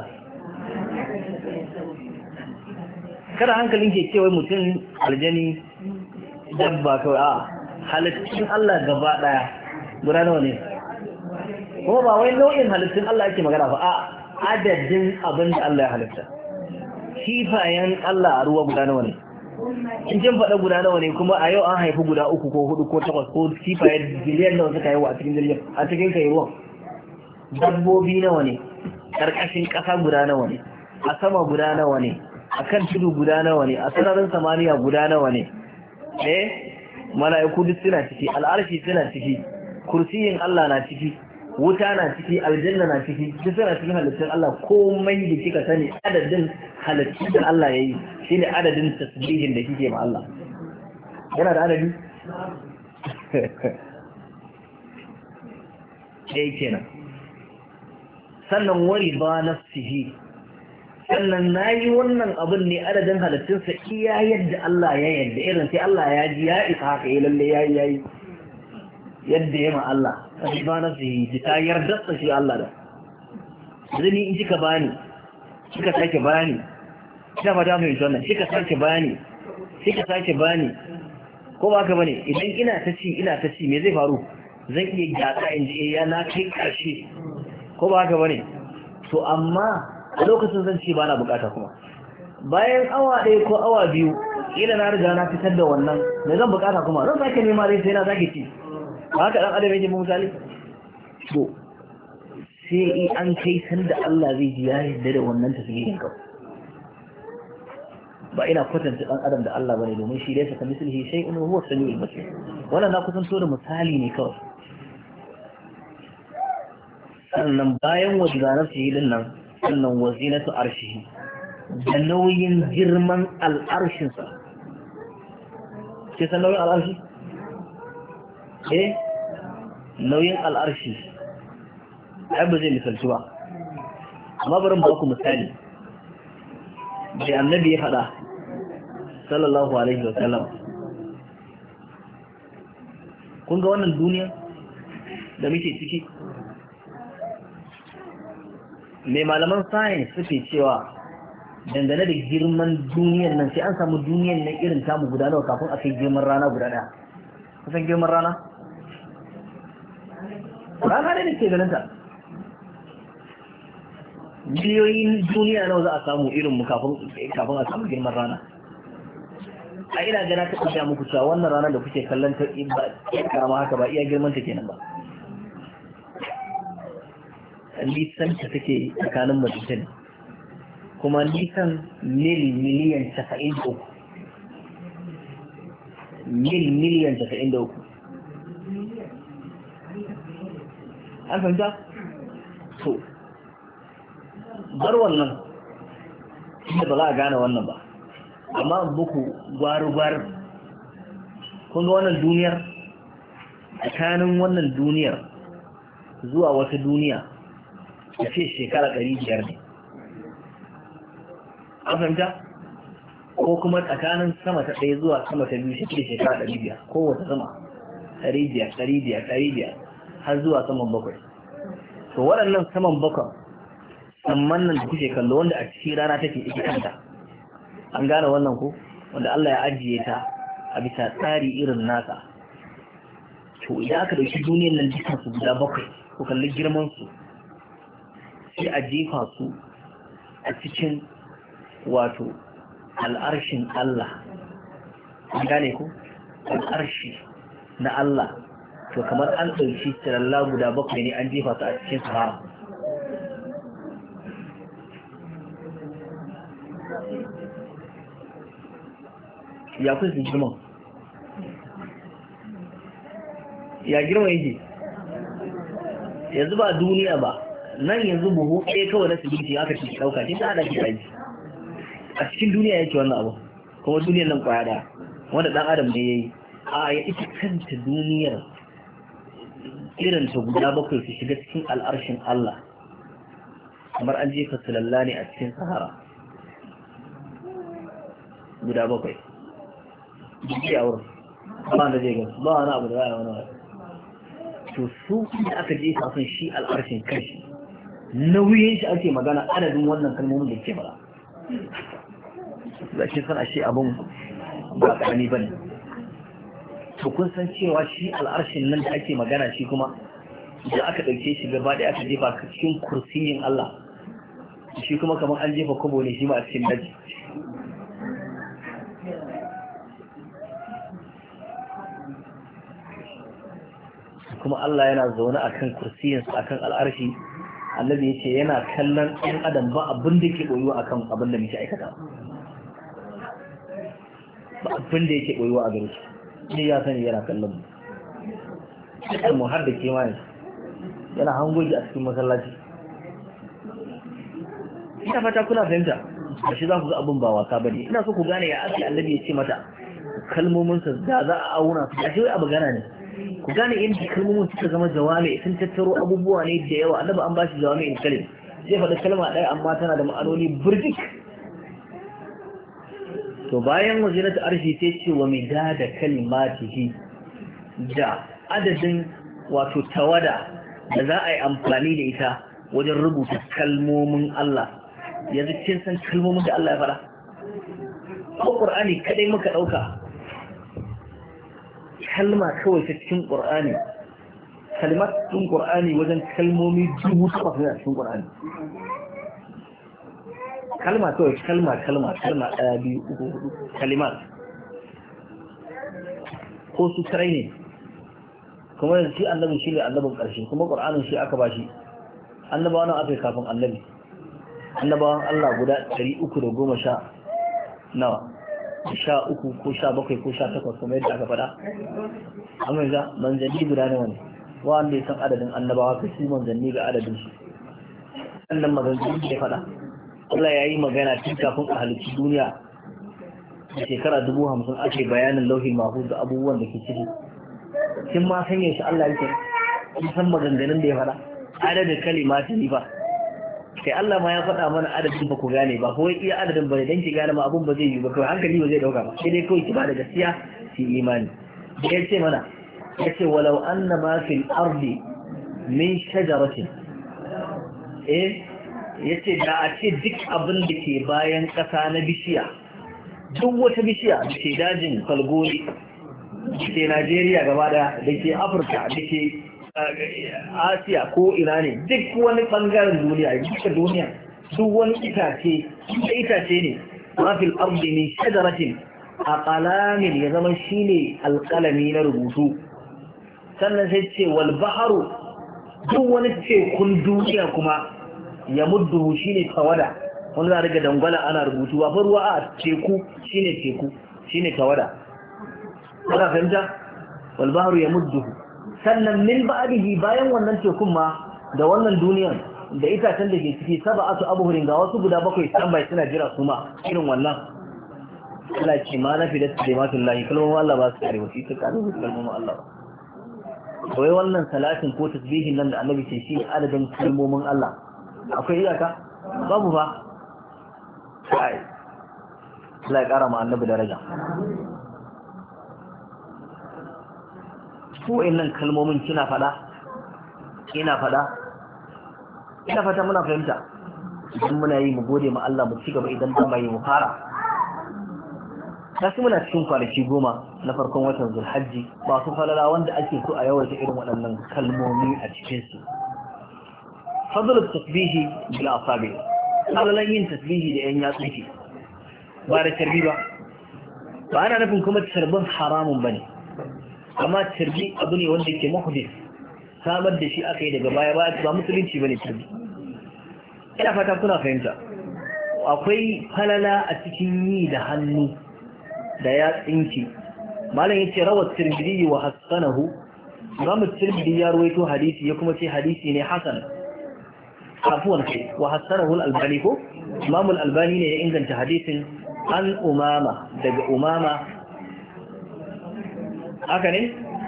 kada hankalin ke cewa mutum aljani dabba kawai a halittun Allah gaba daya guda nawa ne kuma ba wai nau'in halittun Allah ake magana ba a adadin abin da Allah ya halitta kifayen Allah a ruwa guda nawa ne in kin faɗa guda nawa ne kuma a yau an haifi guda uku ko hudu ko takwas ko kifaye biliyan nawa suka haihu a cikin jirgin a cikin kai ruwan dabbobi nawa ne ƙarƙashin ƙasa guda nawa ne a sama guda nawa ne a kan tudu guda nawa ne a sararin samaniya guda nawa ne eh mala'iku duk suna ciki al'arshi suna ciki kursiyin Allah na ciki wuta na ciki aljanna na ciki duk suna cikin halittun Allah komai da kika sani adadin halittun da Allah ya yi shi ne adadin tasbihin da kike ma Allah yana da adadi ɗaya kenan sannan wari ba nafsihi sannan na yi wannan abin ne adadin halittunsa iya yadda Allah ya yadda irin sai Allah ya ji ya isa haka ya lalle ya yi ya yi yadda ya ma Allah wari ba nafsihi ji ta yarda shi Allah da zini in kika bani kika sake bani ina fata mai wannan kika sake bani kika sake bani ko ba ka bane idan ina ta ci ina ta ci me zai faru zan iya gyatsa in ji ya na kai karshe ko ba ka bane to amma a lokacin zan ci ba na bukata kuma bayan awa ɗaya ko awa biyu ila na riga na fitar da wannan me zan bukata kuma zan sake nema dai sai na sake ci haka dan adam yake misali to sai an kai san da Allah zai ji ya yarda da wannan tasbihin ka ba ina kwatanta dan adam da Allah bane domin shi dai saka mislihi shay'un huwa samiul basir wannan na kusanto da misali ne kawai sannan bayan wajibanar shi din nan sannan wazinatu arshihi da nauyin girman al'arshinsa ke san nauyin al'arshi? eh nauyin al'arshi ai ba zai misalci ba amma bari ba ku misali da annabi ya faɗa sallallahu alaihi wa sallam kun ga wannan duniya da muke ciki mai malaman science suke cewa dangane da girman duniyan nan sai an samu duniyan nan irin tamu guda nawa kafin a kai girman rana guda daya kusan girman rana rana ne da ke ganinta miliyoyin duniya nawa za a samu irin mu kafin a samu girman rana a ina gana ta ɗaya muku cewa wannan rana da kuke kallon ta ba kama haka ba iya girman ta kenan ba nisan ta take tsakanin majalisar kuma nisan mil miliyan casa'in da uku mil miliyan casa'in da uku an fahimta? so bar wannan inda ba za a gane wannan ba amma buku gwaru-gwaru kun ga wannan duniyar tsakanin wannan duniyar zuwa wata duniya ya ce shekara ɗari biyar ne an fahimta ko kuma tsakanin sama ta ɗaya zuwa sama ta biyu shi shekara ɗari biyar ko wata sama ɗari biyar ɗari biyar ɗari biyar har zuwa saman bakwai to waɗannan saman bakwai samman nan da kuke kallo wanda a cikin rana take ita kanta an gane wannan ko wanda Allah ya ajiye ta a bisa tsari irin nasa to idan aka dauki duniyar nan dukkan su guda bakwai ko kalli girman su sai a jefa su a cikin wato al'arshin Allah an gane ko al'arshi na Allah to kamar an ɗauki tsiralla guda bakwai ne an jefa su a cikin sahara ya kun su girman ya girma yake yanzu ba duniya ba nan yanzu buhu ɗaya kawai na siminti aka ci ɗauka shi ta haɗa shi ɗaji a cikin duniya yake wannan abu kuma duniyar nan kwaya ɗaya wanda ɗan adam ne ya yi a ya ita kanta duniyar irin ta guda bakwai su shiga cikin al'arshin Allah kamar an jefa sulalla ne a cikin sahara guda bakwai jiki a wurin ba da zai gansu ba wani abu da za a wani wani to su da aka jefa sun shi al'arshin kashi nauyin shi ake magana adadin wannan kalmomin da ke mara da shi sana shi abin ba ƙarami ba ne to kun san cewa shi al'arshin nan da ake magana shi kuma da aka ɗauke shi gaba ɗaya aka jefa cikin kursiyin Allah shi kuma kamar an jefa kobo ne shi ma a cikin daji kuma Allah yana zaune a kan kursiyinsa a kan al'arshi annabi ya ce yana kallon ɗan adam ba abin da ke ɓoyuwa a kan abin da muke aikata ba abin da yake ɓoyuwa a gare shi ne ya sani yana kallon mu mu har da ke ma yana hangoji a cikin masallaci ina fata kuna fahimta da shi za ku ga abin ba wasa bane ina so ku gane ya ake annabi ya ce mata kalmominsa da za a auna su da shi wai abu gana ne ku gane inda kalmomin suka zama jawami sun tattaro abubuwa ne da yawa annabi an ba shi jawami in kalim zai faɗi kalma ɗaya amma tana da ma'anoni burjik to bayan wazinatu arshi sai ce wa midada kalimatihi da adadin wato tawada da za a yi amfani da ita wajen rubuta kalmomin Allah yanzu kin san kalmomin da Allah ya faɗa ko Qur'ani kadai muka ɗauka kalma kawai ta cikin Qur'ani kalmat cikin Qur'ani wajen kalmomi dubu takwas ne a cikin Qur'ani kalma kawai kalma kalma kalma ɗaya biyu uku hudu kalimat ko su tarai ne kuma yanzu shi annabin shi ne annabin ƙarshe kuma ƙur'anin shi aka ba shi annabawa nan aka yi kafin annabi annabawan Allah guda ɗari uku da goma sha nawa sha uku ko sha bakwai ko sha takwas kuma yadda aka faɗa amma yanzu manzanni guda nawa ne wanda ya san adadin annabawa ka shi manzanni ga adadin shi sannan maganganu da ya faɗa Allah ya yi magana tun kafin a halittu duniya da shekara dubu hamsin ake bayanin lauhin mahfuz da abubuwan da ke ciki kin ma sanya shi Allah yake kin san maganganun da ya faɗa adadin kalimatin ba sai Allah ma ya faɗa mana adadin ba ku gane ba ko iya adadin ba dan ki gane ma abun ba zai yi ba kawai hankali ba zai dauka ba sai dai kawai ki ba da gaskiya ki imani da ya ce mana ya ce walau anna ma fil ardi min shajaratin eh ya ce da a ce duk abin da ke bayan ƙasa na bishiya duk wata bishiya da ke dajin falgori da ke Najeriya gaba daya da ke Afirka da ke Asiya ko ina ne duk wani bangaren duniya duka duniya duk wani itace da itace ne mafil ardi min shajaratin aqlamin ya zama shine alqalami na rubutu sannan sai ce wal baharu duk wani tekun duniya kuma ya muddu shine tawada wanda za riga dangwala ana rubutu ba ruwa a teku shine teku shine tawada kana fahimta wal bahru ya muddu sannan min ba'dihi bayan wannan tekun ma da wannan duniyan da itacen da ke ciki sab'atu abhurin ga wasu guda bakwai tambayi suna jira su ma irin wannan Allah ce ma na fi da kalimatullahi kalmomin Allah ba su kare wasu ita kare wasu kalmomin Allah ba wai wannan salatin ko tasbihin nan da annabi ce shi adadin kalmomin Allah akwai iyaka babu ba sai Allah ya kara ma annabi daraja ko innan kalmomin kina fada ina fada ina fata muna fahimta idan muna yi mu gode ma Allah mu ci gaba idan ba mai mu fara kashi muna cikin kwanaki goma na farkon watan Zulhajji masu falala wanda ake so a yawaita irin waɗannan kalmomi a cikin su fadlul tasbihi bil asabi falalan yin tasbihi da yan yatsu ba da tarbi ba ba ana nufin kuma tarbin haramun bane amma tarbi abu ne wanda ke muhdis samar da shi aka yi daga baya ba ba musulunci bane tarbi ina fata kuna fahimta akwai falala a cikin yi da hannu da ya tsinki malam yace rawat tirmidhi wa hasanahu imam tirmidhi ya ruwaito hadisi ya kuma ce hadisi ne hasan afuwan kai wa hasanahu al-albani ko imam al-albani ne ya inganta hadisin an umama daga umama haka ne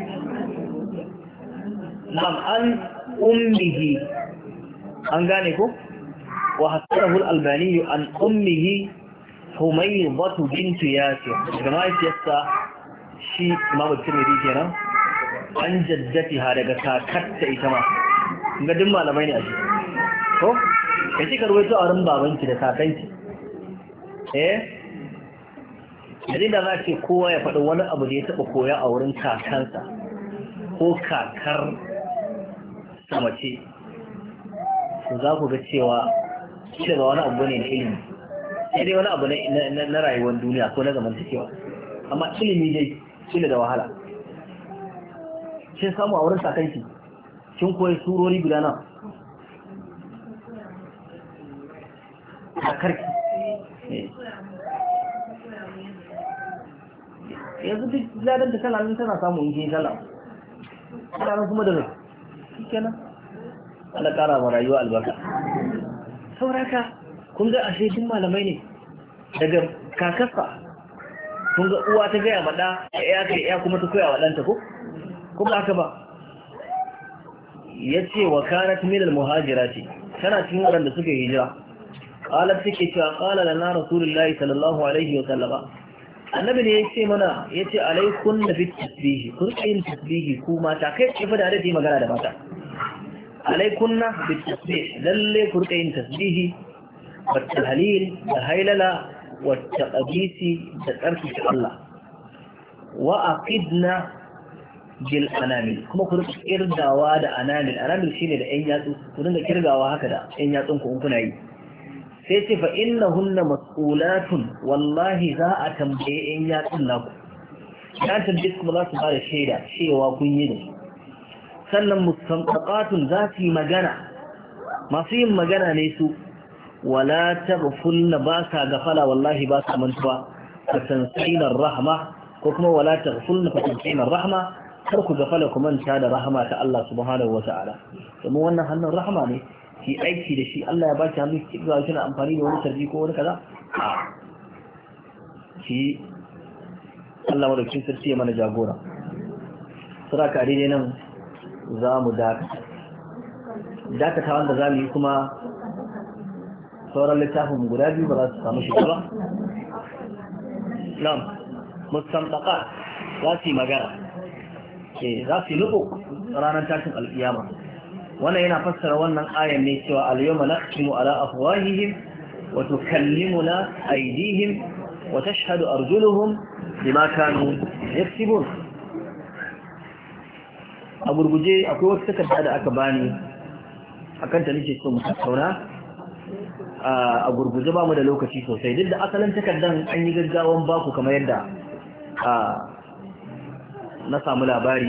nam an ummihi an gane ko wa hasanahu al-albani an ummihi Humaydatu bintu Yasir daga mahaifiyarsa shi Imam Tirmidhi kenan an jaddatiha daga kakarta ita ma ga duk malamai ne a shi ko kace ka ruwaito a wurin babanki da kakanki eh idan da za ce kowa ya faɗi wani abu da ya taɓa koya a wurin kakansa ko kakar samace za ku ga cewa shi daga wani abu ne na ilimi sai dai wani abu na rayuwar duniya ko na zamantakewa amma ilimi dai shi da wahala kin samu a wurin sakanki kin koyi surori guda nan sakarki yanzu duk ladan da tana tana samu in kin sallah ana kuma da rai kenan Allah kara ma rayuwa albarka sauraka kun ga ashe duk malamai ne daga kakarsa kun ga uwa ta gaya maɗa ya kai ya kuma ta koya wa ɗanta ko kuma haka ba ya ce wa kanat min al-muhajira ce tana cikin waɗanda suka yi hijira qalat take cewa qala lana rasulullahi sallallahu alaihi wa sallama annabi ne ya ce mana ya ce alaikun na fit tasbihi kun yin tasbihi ku mata kai ce fa da da magana da mata alaikun na fit tasbihi lalle ku rika yin tasbihi والتهليل الهيللة والتقديس تتركي الله وأقدنا بالأنامل كما كنت إرداوا دا أنامل أنامل شيني دا إن ياتو كنت إرداوا هكذا إن ياتونكو أنكونا أي sai ce fa innahunna mas'ulatun wallahi za a tambaye in ya tsinna ku ya tambaye kuma za su ba da shaida cewa kun yi da shi sannan mustanqatun za su yi magana masu yin magana ne su wala taghfulna ba sa gafala wallahi ba sa mantuwa fa tansina rahma ko kuma wala taghfulna fa tansina rahma kar ku gafala ku manta da rahama ta Allah subhanahu wata'ala kuma wannan hannun rahama ne ki aiki da shi Allah ya ba ki hannu ki ga kina amfani da wani sarji ko wani kaza ki Allah madaukakin sarki ya mana jagora sura ka dai nan za mu dakata dakata wanda za mu yi kuma sauran littafin guda biyu ba za su samu shiga ba nan musamman za su yi magana za su yi nufo ranar tashin al'iyama wannan yana fassara wannan ayan ne cewa al-yawma naqtimu ala afwahihim wa tukallimuna aydihim wa tashhadu arjuluhum bima kanu yaksibun. A gurguje akwai wata takarda da aka bani akan ta nake so mu tattauna a gurguje ba mu da lokaci sosai duk da asalin takardan an yi gaggawan baku kamar yadda na samu labari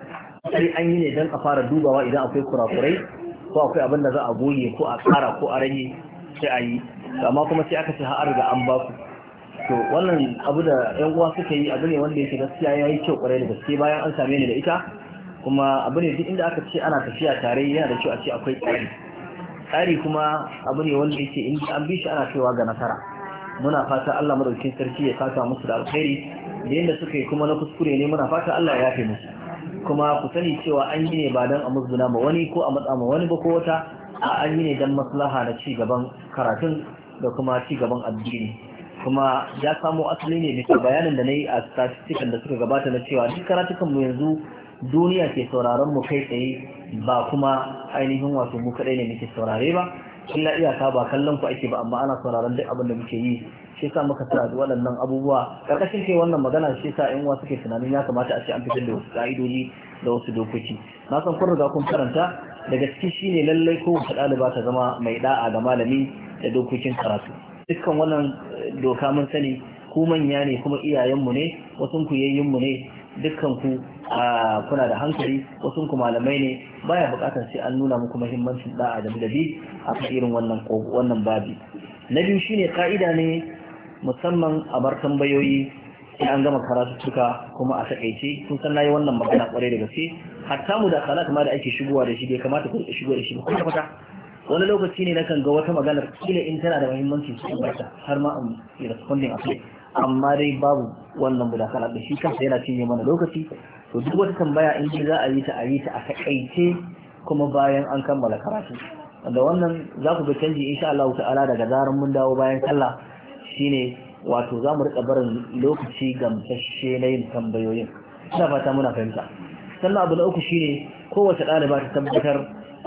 sai an yi ne don a fara dubawa idan akwai kurakurai ko akwai abin da za a goge ko a kara ko a rage sai a yi amma kuma sai aka ce har ga an baku to wannan abu da yan uwa suka yi abu ne wanda yake gaskiya ya yi kyau kwarai da gaske bayan an same ni da ita kuma abu ne duk inda aka ce ana tafiya tare yana da kyau a ce akwai tsari tsari kuma abu ne wanda yake in an bi shi ana kaiwa ga nasara muna fata Allah madaukakin sarki ya saka musu da alkhairi da yanda suka yi kuma na kuskure ne muna fata Allah ya yafe musu kuma ku sani cewa an yi ne ba don a musguna ma wani ko a matsa ma wani ba ko wata a an yi ne don maslaha na ci gaban karatun da kuma ci gaban addini kuma ya samo asali ne bisa bayanin da na yi a statistikan da suka gabata na cewa duk karatukan mu yanzu duniya ke sauraron mu kai tsaye ba kuma ainihin wato mu kadai ne muke saurare ba illa iyaka ba kallon ku ake ba amma ana sauraron duk abin da muke yi shi yasa muka sa waɗannan abubuwa karkashin kai wannan magana shi yasa ƴan uwa suke tunanin ya kamata a ce an fitar da wasu ka'idoji da wasu dokoki na san kun riga kun karanta daga ciki shine lallai ko wata ɗaliba ta zama mai da'a ga malami da dokokin karatu dukkan wannan doka mun sani ku manya ne kuma iyayenmu ne wasu ku yayyinmu ne dukkan ku kuna da hankali wasu ku malamai ne baya bukatar sai an nuna muku muhimmancin da'a da ladabi a kan irin wannan wannan babi na biyu shine ka'ida ne musamman a bar tambayoyi sai an gama karatuttuka kuma a takaice kun san nayi wannan magana kwarai da gaske hatta mu da salat ma da ake shigowa da shi bai kamata ku shigo da shi ba kuma kwata wani lokaci ne nakan ga wata magana kila in tana da muhimmanci su bata har ma am responding a kai amma dai babu wannan mudakala da shi kansa yana cinye mana lokaci to duk wata tambaya in ji za a yi ta a yi ta a takaice kuma bayan an kammala karatu wanda wannan za ku ga canji insha Allah ta'ala daga zaran mun dawo bayan sallah shine wato za mu rika barin lokaci gamsashe na yin tambayoyin ina fata muna fahimta sannan abu na uku shine kowace ɗaliba ta tabbatar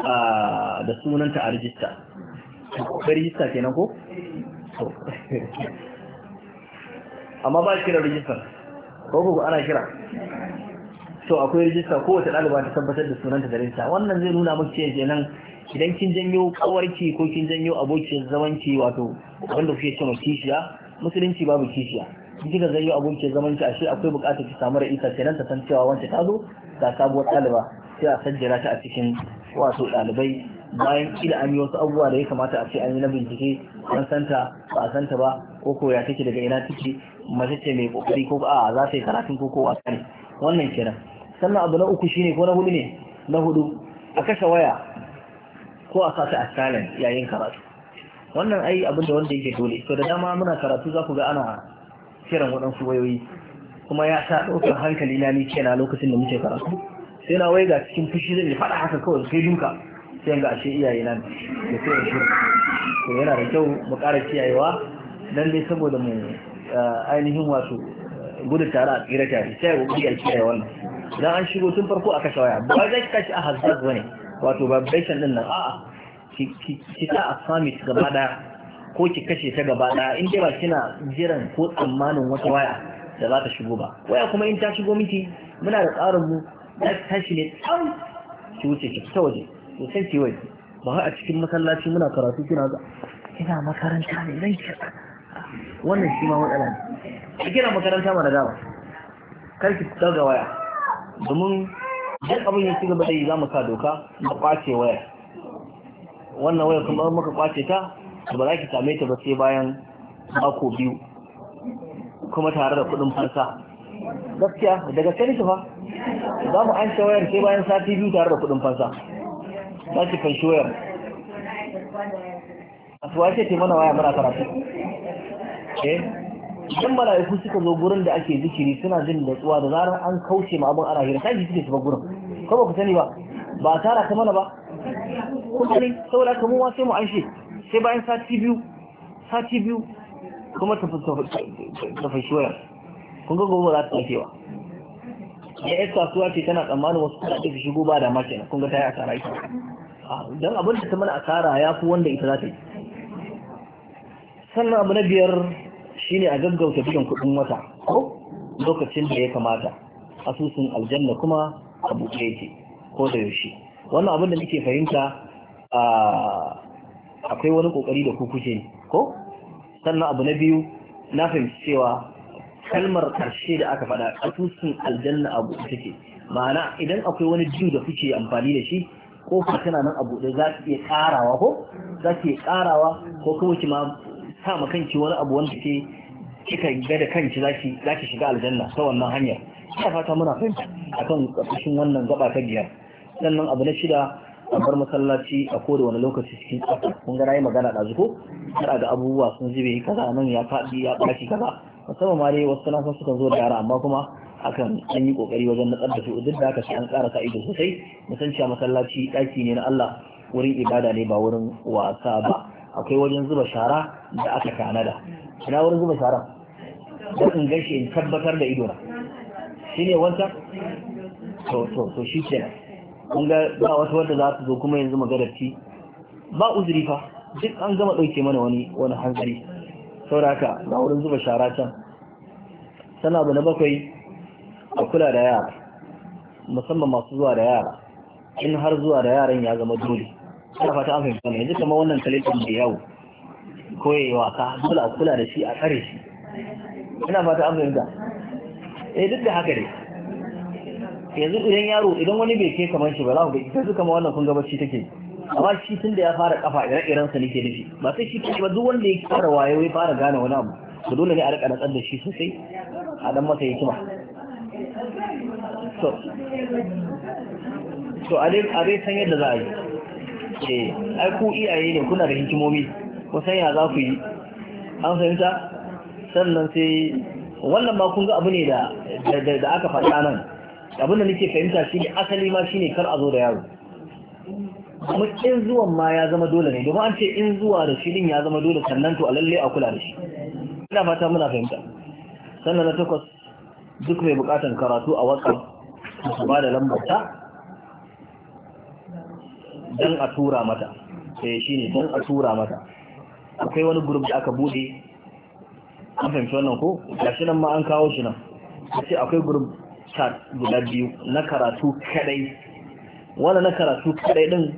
da sunanta a rijista akwai rijista kenan ko amma ba kira rijistar ko ko ana kira to akwai rijista kowace ɗaliba ta tabbatar da sunanta da rijista wannan zai nuna maka cewa kenan idan kin janyo kawarki ko kin janyo abokiyar zamanki wato wanda kuke cewa kishiya musulunci babu kishiya kin kika janyo abokiyar zamanki ashe akwai buƙatar ki samu ra'isa kenan ta san cewa wance ta zo ga sabuwar ɗaliba sai a sajjara ta a cikin wato ɗalibai bayan kila an yi wasu abubuwa da ya kamata a ce an yi na bincike an santa ba a santa ba ko ko ya take daga ina take mace ce mai kokari ko a za ta yi karatun ko ko wasa ne wannan kenan sannan abu na uku shine ko na hudu ne na hudu a kashe waya ko a sata a silent yayin karatu wannan ai abin da wanda yake dole to da dama muna karatu za ku ga ana kiran waɗansu wayoyi kuma ya sa ɗaukar hankali na ni kenan lokacin da muke karatu sai na wai ga cikin fushi zai faɗa haka kawai sai duka sai ga ashe iyaye nan da sai shi to yana da kyau mu ƙara kiyayewa dan dai saboda mu ainihin wato gudu tare a tsira tare sai ga gudu a kiyaye wannan idan an shigo tun farko a kashe waya ba zai kashi a hazzaz bane wato vibration din nan a'a ki ta a summit gaba daya ko ki kashe ta gaba daya in dai ba kina jiran ko tsammanin wata waya da za ta shigo ba waya kuma in ta shigo miki muna da tsarin mu da tashi ne tsam ki wuce ki fita waje to sai ki waje ba a cikin masallaci muna karatu kina ga ina makaranta ne zan kira wannan shi ma matsala ne ki kira makaranta mana dawa kar ki daga waya domin duk abin ya ci gaba da yi za mu sa doka na kwace waya wannan waya kuma muka kwace ta ba za ki same ta ba sai bayan mako biyu kuma tare da kudin fansa gaskiya daga sai fa za mu an wayar sai bayan sati biyu tare da kudin fansa za ki fanshi wayar a tuwa ce mana waya muna karatu eh idan mala'iku suka zo gurin da ake zikiri suna jin natsuwa da zarar an kauce ma abin ana hira sai suke su ba gurin ko ba ku sani ba ba a tara ta mana ba kun sani saboda haka mu ma sai mu anshe sai bayan sati biyu sati biyu kuma ta fashi wayar kun ga gobe za ta tafi wa ya yi kasuwa ce tana tsammanin wasu kuɗaɗe su shigo ba da mace kun ga ta yi asara ita don abin da ta mana asara ya fi wanda ita za ta yi sannan abu na biyar shine a gaggauta biyan kuɗin wata ko lokacin da ya kamata asusun aljanna kuma a buɗe yake ko da yaushe wannan abin da nake fahimta akwai wani kokari da ku kuke ko sannan abu na biyu na fahimci cewa kalmar karshe da aka faɗa asusun aljanna a buɗe take ma'ana idan akwai wani jiyu da kuke amfani da shi ko ka tana nan a buɗe za ki iya ƙarawa ko za ki iya ƙarawa ko kuma ki ma sa ma kanki wani abu wanda ke kika ga da kanki za ki za ki shiga aljanna ta wannan hanyar ina fata muna fahimta akan ƙarƙashin wannan gaba ta biyar sannan abu na shida a bar masallaci a koda wani lokaci cikin tsafta kun ga nayi magana da zuko har ga abubuwa sun zube kaza nan ya faɗi ya ɓaci kaza musamman ma dai wasu na suka zo da yara amma kuma akan an yi kokari wajen natsar da su duk da haka sai an ƙara sa ido sosai musan cewa masallaci ɗaki ne na Allah wurin ibada ne ba wurin wasa ba akwai wajen zuba shara da aka tanada ina wurin zuba shara da in gashi in tabbatar da ido na shine wancan to to to shi kenan kun ga ba wata wanda za su zo kuma yanzu magararci ba uzuri fa duk an gama ɗauke mana wani wani hanzari saboda haka na wurin zuba shara can sana abu na bakwai a kula da yara musamman masu zuwa da yara in har zuwa da yaran ya zama dole ina fata an fahimta ne yanzu kama wannan kalifin da yawo ko ya yi wasa dole a kula da shi a tsare shi ina fata an fahimta eh duk da haka dai yanzu idan yaro idan wani bai ke kamar shi ba za ku ga ita su kama wannan kun ga bacci take amma shi tun da ya fara kafa ire-iren sa nake nufi ba sai shi ba duk wanda ya fara wayo ya fara gane wani abu to dole ne a rika natsar da shi sosai a dan masa hikima to to a dai a dai san yadda za a yi eh ai ku iyaye ne kuna da hikimomi ko san ya za ku yi an fahimta sannan sai wannan ma kun ga abu ne da da aka faɗa nan abin da nake fahimta shi ne asali ma shine kar a zo da yaro kuma in zuwan ma ya zama dole ne domin an ce in zuwa da shi din ya zama dole sannan to a lalle a kula da shi ina fata muna fahimta sannan na takwas duk mai bukatan karatu a WhatsApp su ba da lambar ta dan a tura mata sai shine dan a tura mata akwai wani group da aka bude an fahimci wannan ko gashi nan ma an kawo shi nan sai akwai group chat guda biyu na karatu kadai wanda na karatu kadai din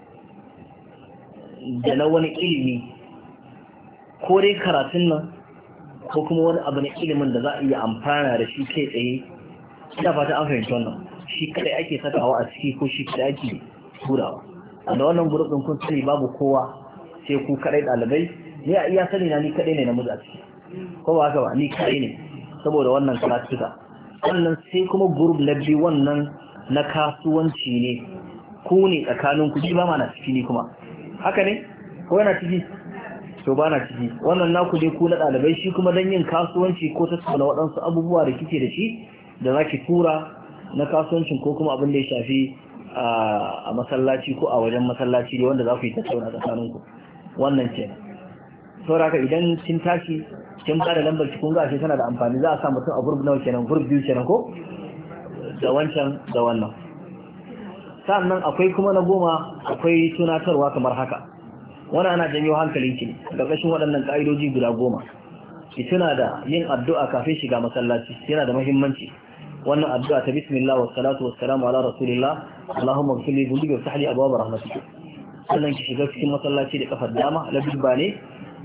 da na wani ilimi ko dai karatun nan ko kuma wani abu na ilimin da za a iya amfana da shi kai tsaye ina fata an fahimci wannan shi kadai ake sakawa a ciki ko shi kadai ake turawa a da wannan gurbin kun sani babu kowa sai ku kadai dalibai ne a iya sani na ni kadai ne na mutu a ciki ko ba haka ba ni kadai ne saboda wannan karatuka sannan sai kuma gurub na biyu wannan na kasuwanci ne ku ne tsakanin ku ba ma na ciki ne kuma haka ne ko yana ciki to ba na ciki wannan naku ne ku na ɗalibai shi kuma don yin kasuwanci ko tattauna waɗansu abubuwa da kike da shi da za ki tura na kasuwancin ko kuma abin da ya shafi a masallaci ko a wajen masallaci ne wanda za ku yi tattauna tsakanin ku wannan ce saboda haka idan kin tashi kin ba da lambar ki kun ga shi tana da amfani za a sa mutum a gurbi nawa kenan gurbi biyu kenan ko da wancan da wannan sannan akwai kuma na goma akwai tunatarwa kamar haka wani ana janyo hankalin ki ƙarƙashin waɗannan ƙa'idoji guda goma ki tuna da yin addu'a kafin shiga masallaci yana da muhimmanci wannan addu'a ta bismillah wa salatu wa salamu ala rasulillah allahumma ighfir li dhunubi wa ftah li abwaab rahmatik sannan ki shiga cikin masallaci da kafar dama labibba ne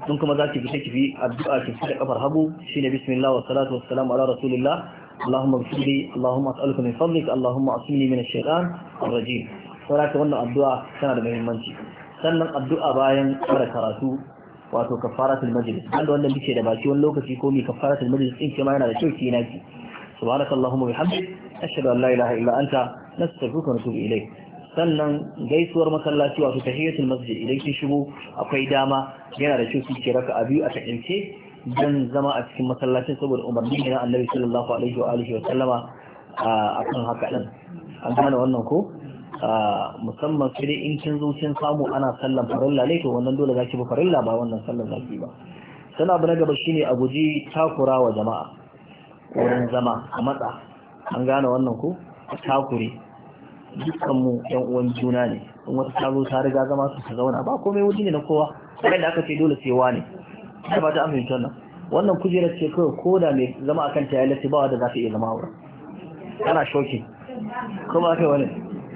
mun kuma za ki fita ki fi addu'a ki fita kafar hagu shine bismillah wa salatu wa salamu ala rasulillah Allahumma ighfirli Allahumma as'aluka min fadlik Allahumma asmini min ash-shaytan ar-rajim saboda wannan addu'a tana da muhimmanci sannan addu'a bayan fara karatu wato kafaratul majlis wanda wanda muke da baki wani lokaci ko mi kafaratul majlis din kuma yana da kyau ki naki subhanakallahumma bihamdik ashhadu an la ilaha illa anta nastaghfiruka wa natubu ilayk sannan gaisuwar masallaci wato tahiyatul masjid idan kin shigo akwai dama yana da kyau ki raka a biyu a takaice dan zama a cikin masallacin saboda umarni ne na Annabi sallallahu alaihi wa alihi wa sallama akan haka din an gane wannan ko musamman sai dai in kin zo kin samu ana sallan farilla ne to wannan dole zaki bi farilla ba wannan sallan zaki ba sana abu na gaba shine a guji takura wa jama'a wurin zama a matsa an gane wannan ko takure dukkanmu yan uwan juna ne in wata ta zo ta riga zama su ta zauna ba komai wuri ne na kowa sai da aka ce dole sai wani sai ba ta amince wannan wannan kujerar ce kawai ko da mai zama akan ta yayi ba wanda za ta iya zama wurin kana shoki ko ba kai wani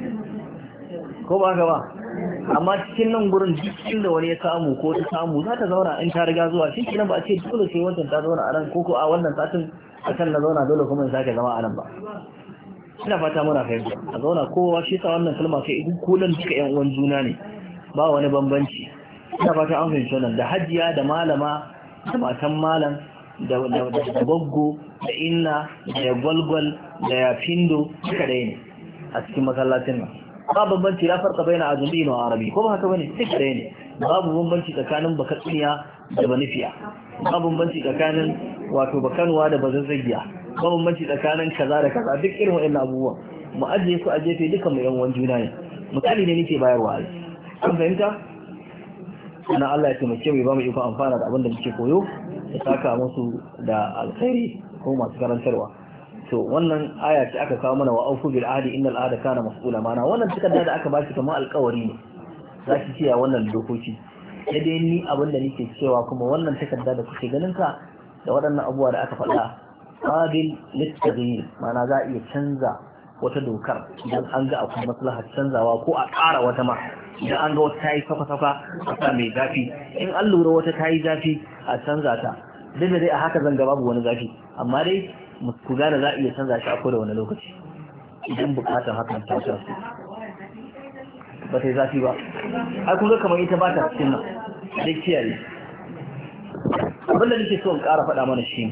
ko ba ka ba amma cikin nan gurin duk da wani ya samu ko ta samu za ta zauna in ta riga zuwa shi kenan ba a ce dole sai wancan ta zauna a nan ko ko a wannan satin akan na zauna dole kuma in sake zama a nan ba ina fata muna fahimta a zauna kowa shi sa wannan kalma sai idan kullun duka yan uwan juna ne ba wani bambanci ina fata an fahimta wannan da hajiya da malama da matan malam da da goggo da inna da gwalgwal da ya findo duka dai ne a cikin masallacin nan ba bambanci la farqa baina ajami wa arabi ko ba haka bane duka dai ne babu bambanci tsakanin bakatsiya da banifiya babu bambanci tsakanin wato bakanuwa da bazazzagiya ba bambanci tsakanin kaza da kaza duk irin waɗannan abubuwa mu ajiye su a gefe dukan mu yan uwan juna ne misali ne nake bayarwa ai an fahimta sannan Allah ya taimake mu ba mu iko amfana da abin da muke koyo ya saka musu da alkhairi ko masu karantarwa to wannan aya ce aka kawo mana wa aufu bil ahdi innal ahda kana mas'ula mana wannan takarda da aka ba shi kamar alƙawari ne za ki ciya wannan dokoki sai dai ni abin da nake cewa kuma wannan takarda da kuke ganin ka da waɗannan abubuwa da aka faɗa qabil litaghyir mana za a iya canza wata dokar idan an ga akwai maslahar canzawa ko a ƙara wata ma idan an ga wata tayi safa safa a sa mai zafi in an lura wata tayi zafi a canza ta duk da dai a haka zanga babu wani zafi amma dai ku gane za a iya canza shi a koda wani lokaci idan bukatar hakan ta taso ba ta yi zafi ba ai kun ga kamar ita ba ta cikin nan dai kiyaye abin da nake so in ƙara faɗa mana shi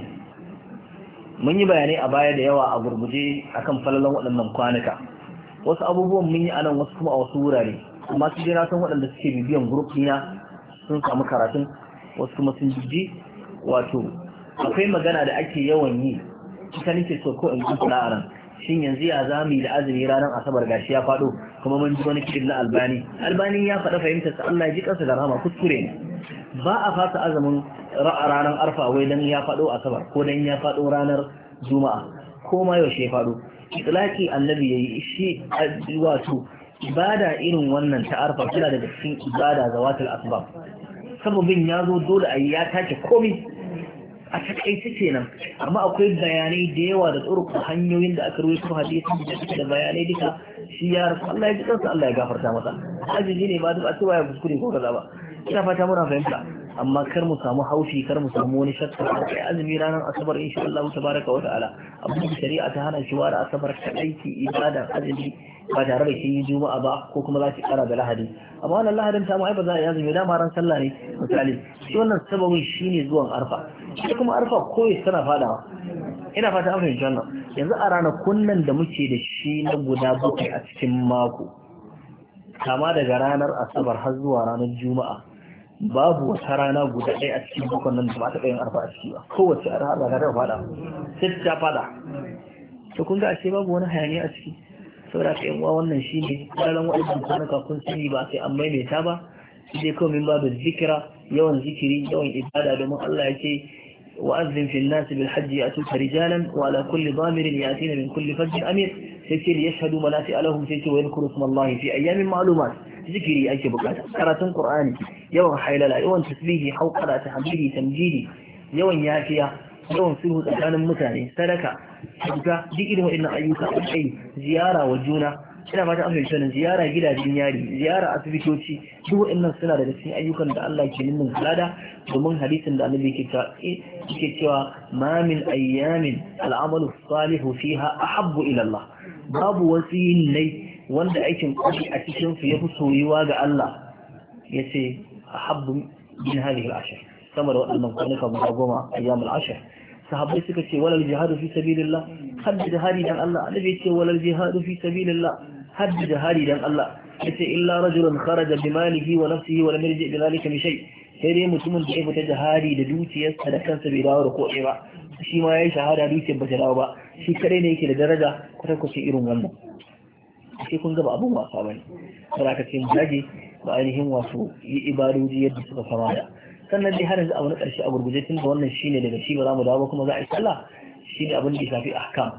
mun yi bayanai a baya da yawa a gurguje akan falalan waɗannan kwanuka wasu abubuwan mun yi anan wasu kuma a wasu wurare amma su je na san waɗanda suke bibiyan group ɗina sun samu karatun wasu kuma sun jiji wato akwai magana da ake yawan yi ita nake so ko in kusa a ran shin yanzu ya zami da azumi ranar asabar gashi ya faɗo kuma mun ji wani kiɗin na albani albani ya faɗa fahimtar sa Allah ya ji kansa da rahama kuskure ne ba a fasa azumin ranar arfa wai dan ya faɗo asabar ko dan ya faɗo ranar juma'a ko ma yaushe ya faɗo itlaki annabi yayi shi wato ibada irin wannan ta arfa kina daga cikin ibada zawatul asbab sababin ya zo dole a yi ya take komai a takaice kenan amma akwai bayanai da yawa da tsoron hanyoyin da aka rubuta hadisi da suke da bayanai duka shi ya rasu Allah ya ji kansa Allah ya gafarta masa ajiji ne ba duk a cewa ya kuskure ko kaza ba ina fata muna fahimta amma kar mu samu haushi kar mu samu wani shakka a kai azumi ranar asabar insha Allah tabaraka wa ta'ala abin da shari'a ta hana shi wa da asabar kadai ki ibada azumi ba tare da kin yi juma'a ba ko kuma za ki kara da lahadi amma wannan lahadin ta mu ai ba za a yi azumi da ran sallah ne misali shi wannan sababin shine zuwan arfa shi kuma arfa koyi tana fadawa ina fata an fahimci wannan yanzu a ranakun nan da muke da shi na guda bakwai a cikin mako kama daga ranar asabar har zuwa ranar juma'a babu wata rana guda ɗaya a cikin bukon nan da ba ta ɗayan arfa a ciki ba kowace arha ba ta taɓa fada sai ta fada to kun ga ashe babu wani hayaniya a ciki saboda ka yan uwa wannan shine kallon waɗannan kwanuka kun sani ba sai an maimaita ba sai dai kawai min babu zikira yawan zikiri yawan ibada domin Allah ya ce وأذن في الناس بالحج يأتوك رجالا وعلى كل ضامر يأتين من كل فج أمير سيكي ليشهدوا منافع لهم سيكي ويذكروا اسم الله في أيام معلومات ذكري أي بكاتا قراءة قرآن يوم حيللا يوم تسبيه حوقلا تحميدي تمجيدي يوم يافيا يوم فيه تكان متاني سلكا حجكا دي إلهم إن أيوكا أي زيارة وجونا ina fata an fahimta nan ziyara gidajen yari, ziyara asibitoci, duk waɗannan suna daga cikin ayyukan da Allah ke nuna lada, domin hadisin da Annabi yake cewa yake cewa ma min ayyamin al'amalu salihu fiha ahabbu ila Allah, babu wasu yinnai wanda aikin kwashi a cikin su yafi soyuwa ga Allah, yace ahabbu min hadhihi al-ashr, sama da waɗannan kwanuka guda goma ayyamul ashr. sahabbai suka ce walal jihadu fi sabilillah, hadda jihadi dan Allah. Annabi ya ce walal jihadu fi sabilillah, hadda jihadi dan Allah. yace illa rajulun kharaja bi malihi wa nafsihi wa lam yarji bi dhalika min shay, sai dai mutumin da ya fita jihadi da dukiyarsa da kansa bai dawo da koɗe ba, shi ma yayi shahada dukiyar ba ta dawo ba, shi kadai ne yake da daraja kwata-kwace irin wannan. sai kun ga ba abun wasa bane, sai aka ce mu dage ba ainihin wato yi ibadoji yadda suka kamata. sannan dai har yanzu abu na ƙarshe a gurguje tun da wannan shine daga shi ba za mu dawo kuma za a yi sallah, shine abin da ya shafi ahkam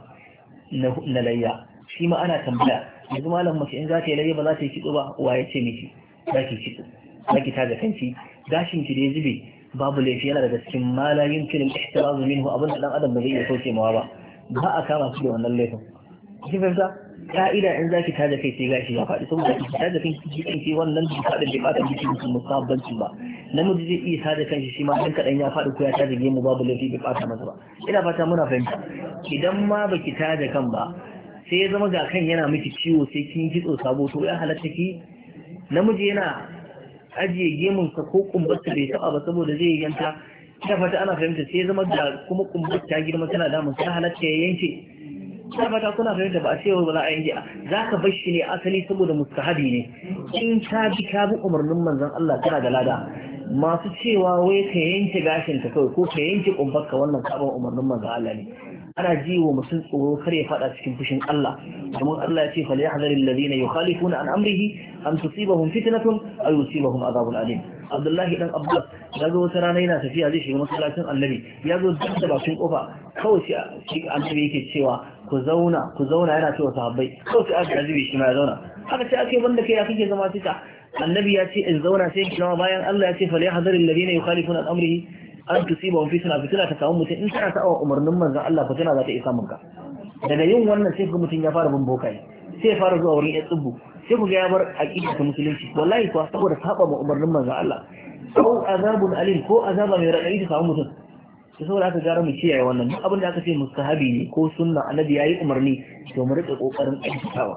na layya. shi ma ana tambaya yanzu malam mace in za ta yi layya ba za ta yi kitso ba, wa ya ce miki za ki kitso, za ki taga kanki, gashin ki da ya zube babu laifi, yana daga cikin malayin filin ihtirazu minhu, abin da dan adam ba zai iya sauke mawa ba, ba a kama su da wannan laifin. ki fahimta ka'ida in za ki taga kai sai gashi ya faɗi, saboda ki taga kanki ki kanki wannan da faɗin bai fata miki musabbanci ba. namiji zai iya tada kanshi shi ma dan kadan ya faɗi ko ya tada gemu babu laifi bai fata masa ba. ina fata muna fahimta. idan ma baki tada kan ba sai ya zama ga kan yana miki ciwo sai kin kitso sabo, to ya halatta ki. namiji yana ajiye gemun sa ko kumbarta bai taɓa ba saboda zai yanka, ina fata ana fahimta, sai ya zama da kuma kumbarta ta girma tana damun sai halatta ya yanke. ina fata kuna fahimta, ba a ce ba za a yanke, za ka bar shi ne asali saboda mustahabi ne, in ka bi ka bi umarnin manzon Allah kana da lada. masu cewa wai ka yanke gashin ka kawai ko ka yanke kumbarka, wannan sabon umarnin manzon Allah ne. ana ji wa mutum tsoro kar ya fada cikin fushin Allah, domin Allah ya ce fal yahzaril ladina yukhalifuna an amrihi an tusibahum fitnatun aw yusibahum adhabun alim. Abdullahi dan Abbas ya zo wata rana yana tafiya zai shiga masallacin Annabi, ya zo duk da bakin kofa, kawai shi Annabi yake cewa ku zauna ku zauna, yana cewa sahabbai kawai sai aka ajibe shi ma ya zauna. haka sai ake banda kai ya kike zama tita. Annabi ya ce in zauna sai ki zama, bayan Allah ya ce fal yahzaril ladina yukhalifuna an amrihi an tusibahum fitna, fitna ta kawo mutum in kana ta'awa umarnin manzon Allah fitina za ta isa munka. daga yin wannan sai ga mutum ya fara bin bokai, sai ya fara zuwa wurin ya tsubbu, sai ku ga ya bar aqida ta musulunci. wallahi kuwa saboda saba ma umarnin manzon Allah, ko azabun alim ko azaba mai radadi ta samu mutum. sai saboda haka gara mu kiyaye wannan, duk abin da aka ce mustahabi ne ko sunna annabi yayi umarni, to mu rika kokarin aikatawa.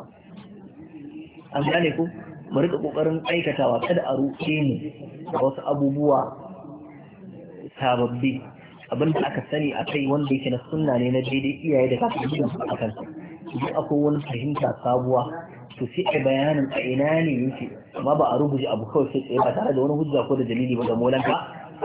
an gane ku, mu rika kokarin aikatawa, kada a ruke mu da wasu abubuwa sababbi, abin da aka sani a kai wanda yake na sunna ne na daidai iyaye da kafin gidan a kansa. idan akwai wani fahimta sabuwa to sai a bayanin a ina ne yake, amma ba a rubuce abu kawai sai tsaye ba tare da wani hujja ko da dalili ba da molanka.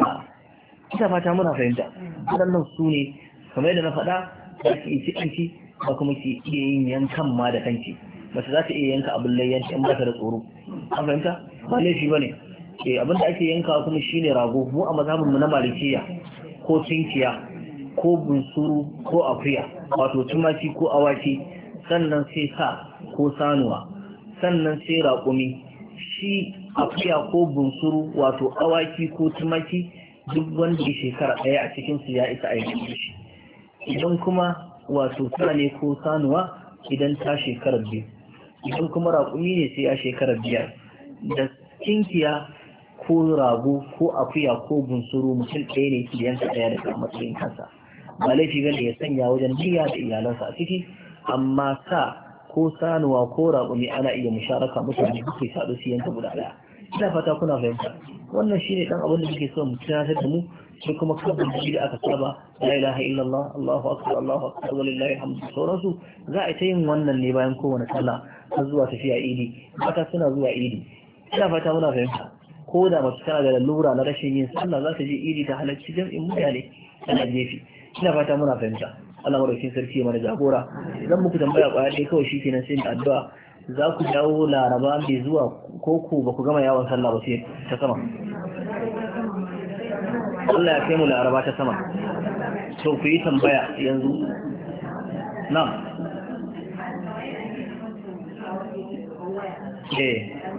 ina fata muna fahimta. waɗannan su ne kamar yadda na faɗa, za ki yi kanki ba kuma ki iya yin yankan ma da kanki. mace za ta iya yanka abin layyanci in ba ta da tsoro, an fahimta ba laifi ba ne. eh abin da ake yanka kuma shine rago. mu a mazhabinmu na malikiya ko tinkiya ko bunsuru ko akuya, wato tumaki ko awaki, sannan sai sa ko sanuwa, sannan sai raƙumi. shi akuya ko bunsuru wato awaki ko tumaki duk wanda ya shekara ɗaya a cikin su ya isa a yanke shi. idan kuma wato sa ne ko sanuwa idan ta shekara biyu, idan kuma raƙumi ne sai ya shekara biyar. da tinkiya ko rago ko akuya ko bunsuru mutum ɗaya ne ke yanka ɗaya daga matsayin kansa, ba laifi bane ya sanya wajen niyya da iyalansa a ciki. amma sa ko sanuwa ko raƙumi ana iya musharaka, mutane duke saɗu su yanka guda ɗaya. ina fata kuna fahimta. wannan shine dan abin da muke so mu tunatar da mu, sai kuma kabin da aka saba la ilaha illallah Allahu akbar Allahu akbar walillahi alhamdu, sauransu za a ta yin wannan ne bayan kowane sallah har zuwa tafiya idi. mata suna zuwa idi. ina fata muna fahimta. ko da mace tana da lalura na rashin yin sallah za ta je iri ta halarci jam'in mutane tana gefe. ina fata muna fahimta. Allah madaukakin sarki mana jagora. idan muku tambaya kwaya ɗaya kawai shikenan sai da addu'a. za ku dawo laraba mai zuwa ko ku ba ku gama yawon sallah ba sai ta sama. Allah ya kai mu laraba ta sama. so ku yi tambaya yanzu. na'am. eh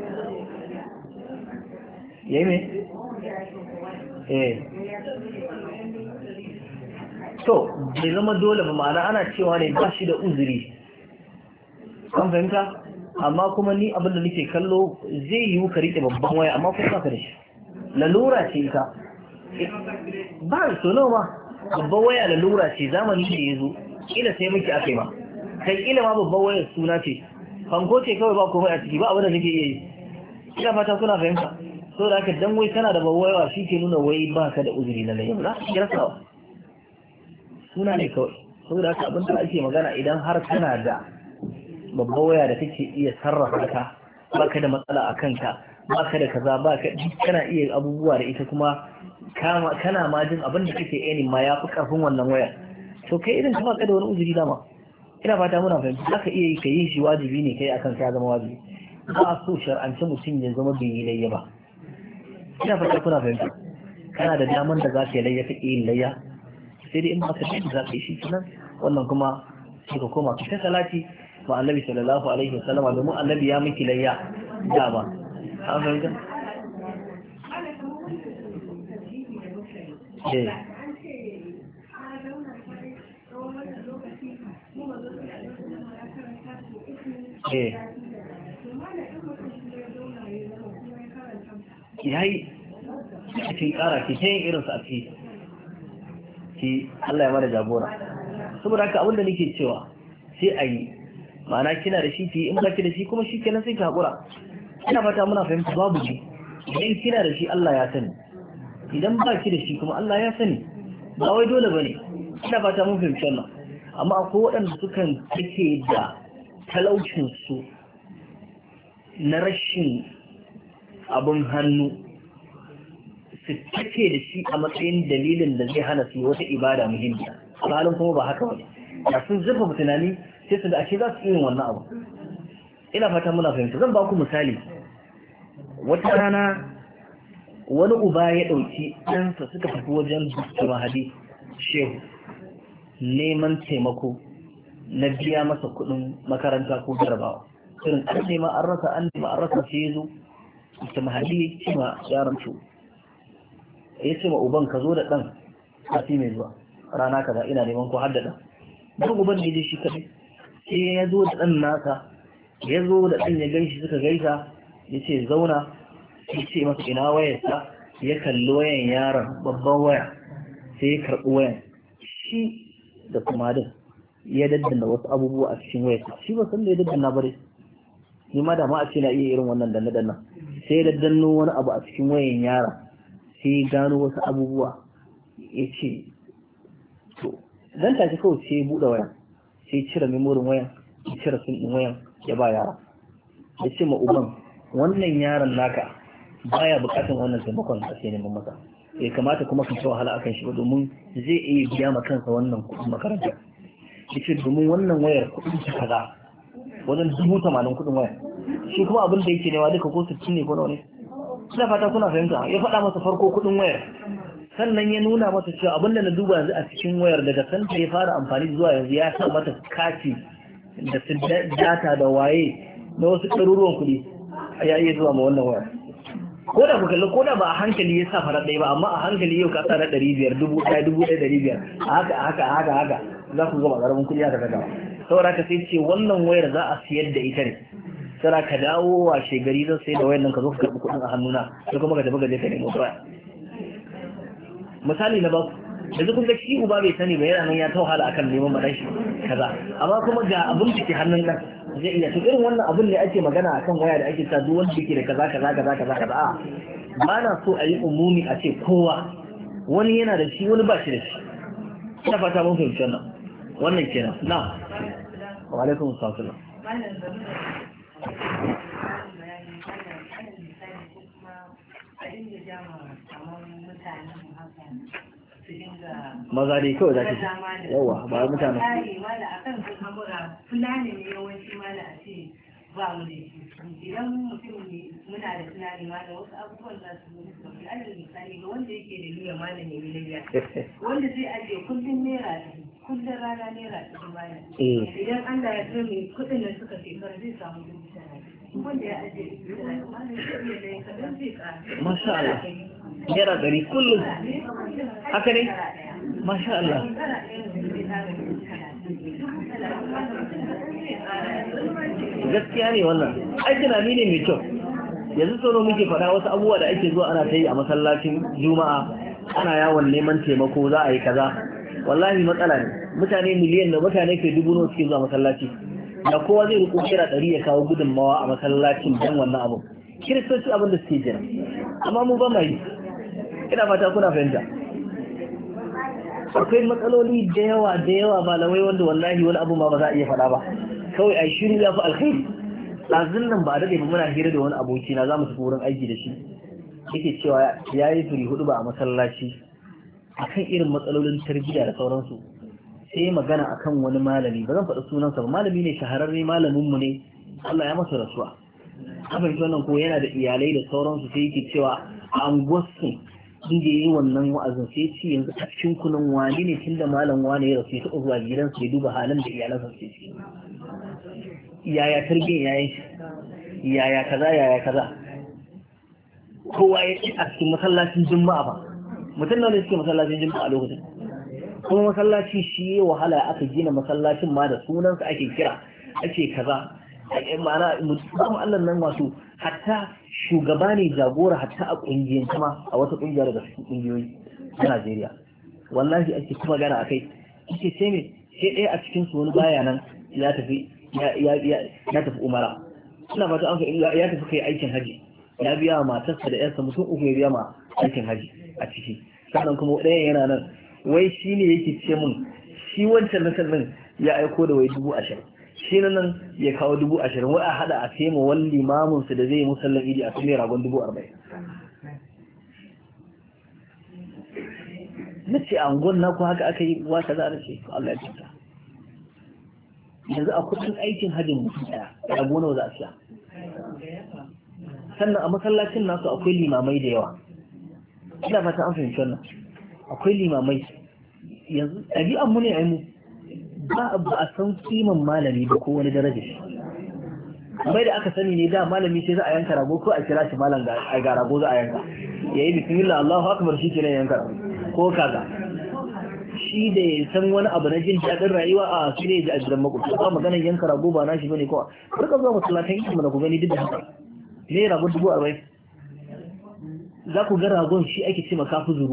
yayi me? eh to bai zama dole ba, ma'ana ana cewa ne ba shi da uzuri, kan fahimta. amma kuma ni abin da nake kallo zai yiwu ka rike babban waya amma kuma ba ka da shi lalura ce ita ba so nawa babban waya lalura ce zamani da ya zo kila sai miki aka yi ma kai kila ma babban wayar suna ce fanko ce kawai ba komai a ciki ba abin da nake iya yi ina fata kuna fahimta so da haka dan wai kana da babban waya shi ke nuna wai ba ka da uzuri na layin za ka kira sawa suna ne kawai so da haka abin da ake magana idan har kana da babban waya da kake iya sarrafa ka ba ka da matsala a kanka ba ka da kaza ba ka kana iya abubuwa da ita kuma kana ma jin abin da kake yanin ma ya fi karfin wannan waya to kai irin ka baka da wani uzuri dama ina fata muna fahimta zaka iya yi ka yi shi wajibi ne kai akan ka zama wajibi ba a so shar'ance mutum ya zama bai yi layya ba ina fata kuna fahimta kana da daman da za ka yi layya ka yi layya sai dai in ba ka da za ka yi shi kenan wannan kuma sai ka koma ka ta salati ma annabi sallallahu alaihi wasallam domin annabi ya miki layya dama an fahimta eh eh yayi cikin kara ki sai irin sa ci ki Allah ya mana jagora saboda haka abinda nake cewa sai ayi ma'ana kina da shi ki in ba ki da shi kuma shi kenan sai ki hakura ina fata muna fahimta babu ji idan kina da shi Allah ya sani idan ba ki da shi kuma Allah ya sani ba wai dole bane ina fata mun fahimci wannan amma akwai waɗanda sukan take da talaucin su na rashin abun hannu su take da shi a matsayin dalilin da zai hana su yi wata ibada muhimmiya halin kuma ba haka wani da sun zurfa tunani sai su da ake za su irin wannan abu ina fata muna fahimta zan ba ku misali wata rana wani uba ya ɗauki ɗansa suka tafi wajen Dr. Mahadi Shehu neman taimako na biya masa kuɗin makaranta ko jarabawa irin an nema an rasa an nema an rasa sai ya zo Dr. Mahadi ya ce ma yaron su ya ce ma uban ka zo da ɗan sati mai zuwa rana kaza ina neman ko har da ɗan don uban ne je shi kaɗai sai ya zo da ɗan nasa ya zo da ɗan ya gaishe suka gaisa ya ce zauna ya ce masa ina wayarsa ya kalli wayan yaron babban waya sai ya karɓi wayan shi da kuma din ya daddana wasu abubuwa a cikin wayarsa shi ba san da ya daddana bare ni ma da ma a ce na iya irin wannan danne dannan sai ya daddanno wani abu a cikin wayan yaron sai ya gano wasu abubuwa ya ce to dan take kawai sai ya buɗe wayan sai ya cire memorin wayan ya cire sim ɗin wayan ya ba yara ya ce ma uban wannan yaron naka baya bukatan wannan taimakon da sai neman masa ya kamata kuma ka ci wahala akan shi ba domin zai iya biya ma kansa wannan kuɗin makaranta yace domin wannan wayar kuɗin ta kaza wajen dubu tamanin kuɗin wayar shi kuma abin da yake newa duka ko sittin ne ko nawa ne ina fata kuna fahimta ya faɗa masa farko kuɗin wayar sannan ya nuna masa cewa abin da na duba yanzu a cikin wayar daga sanda ya fara amfani zuwa yanzu ya sa mata kati da su data da waye na wasu ɗaruruwan kuɗi ya iya zuwa ma wannan wayar ko da ku kalli ko da ba a hankali ya sa farar ɗaya ba amma a hankali yau ka tsara ɗari biyar dubu ɗaya dubu ɗaya ɗari biyar a haka a haka a haka haka za ku gama ƙaramin kuɗi haka daga saboda ka sai ce wannan wayar za a siyar da ita ne sai ka dawo wa shegari zan sai da wayar nan ka zo ka karɓi kuɗin a hannuna sai kuma ka tafi ka je ka nemo waya misali na ba yanzu kun ga shi uba bai sani ba yana nan ya ta wahala akan neman madan shi kaza amma kuma ga abin da ke hannun nan zai iya to irin wannan abin ne ake magana akan waya da ake ta duk wanda yake da kaza kaza kaza kaza kaza a ba na so a yi umumi a ce kowa wani yana da shi wani ba shi da shi ina fata mun fahimci wannan wannan kenan na wa alaikum assalam maza dai kawai za ta ce yawa ba mutane fulani ne yawanci mala a ce ba mu da shi idan mutum ne muna da tunani ma da wasu abubuwan za su zo suka fi alal misali ga wanda yake da niyyar ma da nemi lafiya wanda zai ajiye kullum naira ɗari kullum rana naira ɗari baya idan Allah ya tsare mai kuɗin da suka shekara zai samu dubu talatin wanda ya ajiye dubu talatin ma zai iya da kaɗan zai ƙara masha Allah naira ɗari kullum haka ne masha Allah gaskiya ne wannan ai tunani ne mai kyau. Yanzu tsoro muke faɗa wasu abubuwa da ake zuwa ana ta yi a masallacin juma'a, ana yawon neman taimako za a yi kaza, wallahi matsala ne. Mutane miliyan da mutane ke dubu nawa suke zuwa masallaci, da kowa zai riko kira ɗari ya kawo gudunmawa a masallacin don wannan abu. Kiristoci abin da suke jira, amma mu ba ma yi. Ina fata kuna fahimta. Akwai matsaloli da yawa da yawa malamai wanda wallahi wani abu ma ba za a iya faɗa ba, kawai a shiru ya fi alkhairi. Ɗazun nan ba a daɗe ba muna hira da wani aboki na za mu tafi wurin aiki da shi, yake cewa ya yi firi hudu ba a masallaci akan irin matsalolin tarbiyya da sauransu. Sai magana akan wani malami, ba zan faɗi sunansa ba, malami ne shahararre, malaminmu ne, Allah ya masa rasuwa. Abin wannan ko yana da iyalai da sauransu, sai yake cewa a anguwarsu inda ya yi wannan wa'azin sai ce yanzu a cikin kunan wani ne tun da malam wani ya rasu ya taɓa zuwa gidansa ya duba halin da iyalansa suke ciki. Yaya tarbiyyar yayin shi, yaya kaza yaya kaza. Kowa ya ce a cikin masallacin juma'a ba, mutum nan da suke masallacin juma'a a lokacin. Kuma masallaci shi ya wahala aka gina masallacin ma da sunansa ake kira, ake kaza. Ma'ana mutum Allah nan wato hatta shugaba ne jagora hatta a ƙungiyar kuma a wata ƙungiyar daga cikin ƙungiyoyi a Najeriya. Wallahi ake kuma gana a kai. Ake ce me sai ɗaya a cikin su wani baya nan ya tafi ya tafi umara. Ina fata an ya tafi kai aikin haji. Ya biya wa matarsa da ƴarsa mutum uku ya biya ma aikin haji a ciki. Sannan kuma ɗayan yana nan wai shi ne yake ce mun shi wancan na sannan ya aiko da wai dubu ashirin. Shi nan ya kawo dubu ashirin wai a hada a tema wani limamin su da zai musallan idi a kuma ragon dubu arba'in. Na ce a angon na ku haka aka yi wata za a ce Allah ya cinta. Yanzu a kudin aikin hajjin mutum ɗaya rago nawa za a siya. Sannan a masallacin nasu akwai limamai da yawa. Ina fata an fahimci wannan. Akwai limamai. Yanzu ɗabi'an mu ne a mu. Ba a san kiman malami ba ko wani daraja shi. Mai da aka sani ne da malami sai za a yanka rago ko a kira shi malam ga rago za a yanka. Yayi bismillah Allahu akbar shi kenan yanka ko kaza. Shi da ya san wani abu na jin daɗin rayuwa a shi ne da ajiran makwabci ba maganar yanka rago ba nashi bane kowa. Barka zuwa masallatan yankin mu na ku gani duk da haka. Me rago dubu arba'in? Za ku ga ragon shi ake ce makafu zuru.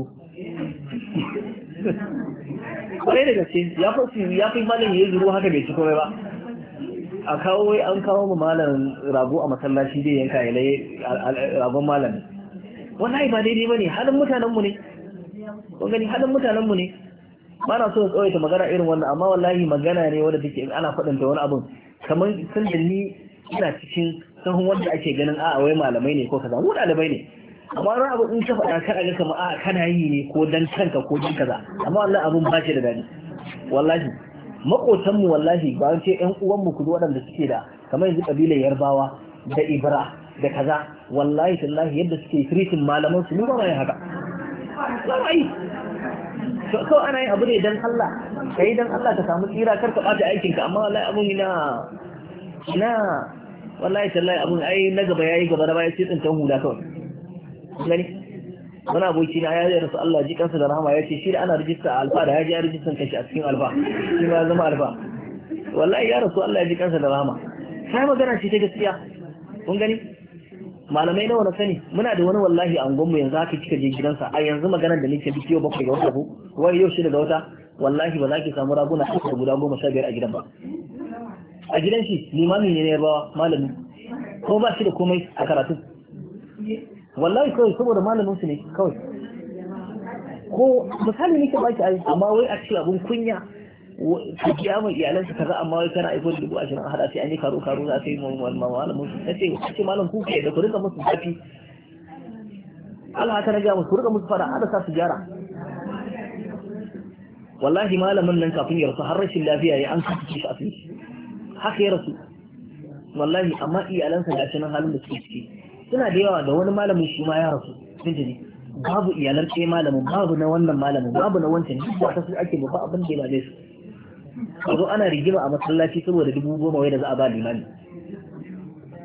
Kwarai da gaske ya fi ya fi malam ya yi zuru haka bai ci komai ba. A kawo wai an kawo mu malam rago a masallaci dai yanka ya laye ragon malam. Wallahi ba daidai bane halin mutanen mu ne. Kun gani halin mutanen mu ne. Ba na so in tsawaita magana irin wannan amma wallahi magana ne wanda take ana faɗanta wani abun kamar sun da ni ina cikin sahun wanda ake ganin a'a wai malamai ne ko kaza mu ɗalibai ne. Amma wani abu in ka faɗa ka ga kamar a kana yi ne ko dan kanka ko dan kaza amma wallahi abun ba shi da dadi wallahi makotan mu wallahi ba ce ƴan uwan mu kudu waɗanda suke da kamar yanzu kabilar Yarbawa da Ibra da kaza wallahi tallahi yadda suke treating malaman su ni ba mai haka sai so ana yin abu ne dan Allah kai dan Allah ka samu tsira kar ka bata aikin ka amma wallahi abun ina ina wallahi tallahi abun ai na gaba yayi gaba da baya sai tsintan hula kawai gani wani aboki na ya rasu Allah ji kansa da rahama ya ce shi da ana rijista a alfa da ya ji ya rijistan kashi a cikin alfa shi ma ya zama alfa wallahi ya rasu Allah ya ji kansa da rahama sai magana ce ta gaskiya kun gani malamai nawa na sani muna da wani wallahi a angonmu yanzu haka kika je gidansa a yanzu maganar da nake duk yau bakwai ga wata ko wai yau shida ga wata wallahi ba za ki samu raguna a guda goma sha biyar a gidan ba a gidan shi limami ne na yarbawa malami ko ba shi da komai a karatu wallahi kawai saboda malamin su ne kawai ko misali nake baki ai amma wai a ce abun kunya ka biya mai iyalansa kaza amma wai kana aiko da dubu ashirin a hada sai an yi karo karo za ka yi malamin su nace ce malam ku ke da ku rika musu zafi Allah ta raga musu ku rika musu fara hada sa su gyara wallahi malamin nan kafin ya rasu har rashin lafiya ya an kafa shi a asibiti haka ya rasu wallahi amma iyalansa ga shi nan halin da suke ciki suna da yawa da wani malamin shi ma ya rasu sun ji babu iyalar ɗaya malamin babu na wannan malamin babu na wancan duk da su ake ba abin da ya bane su a zo ana rigima a masallaci saboda dubu goma wai da za a ba limani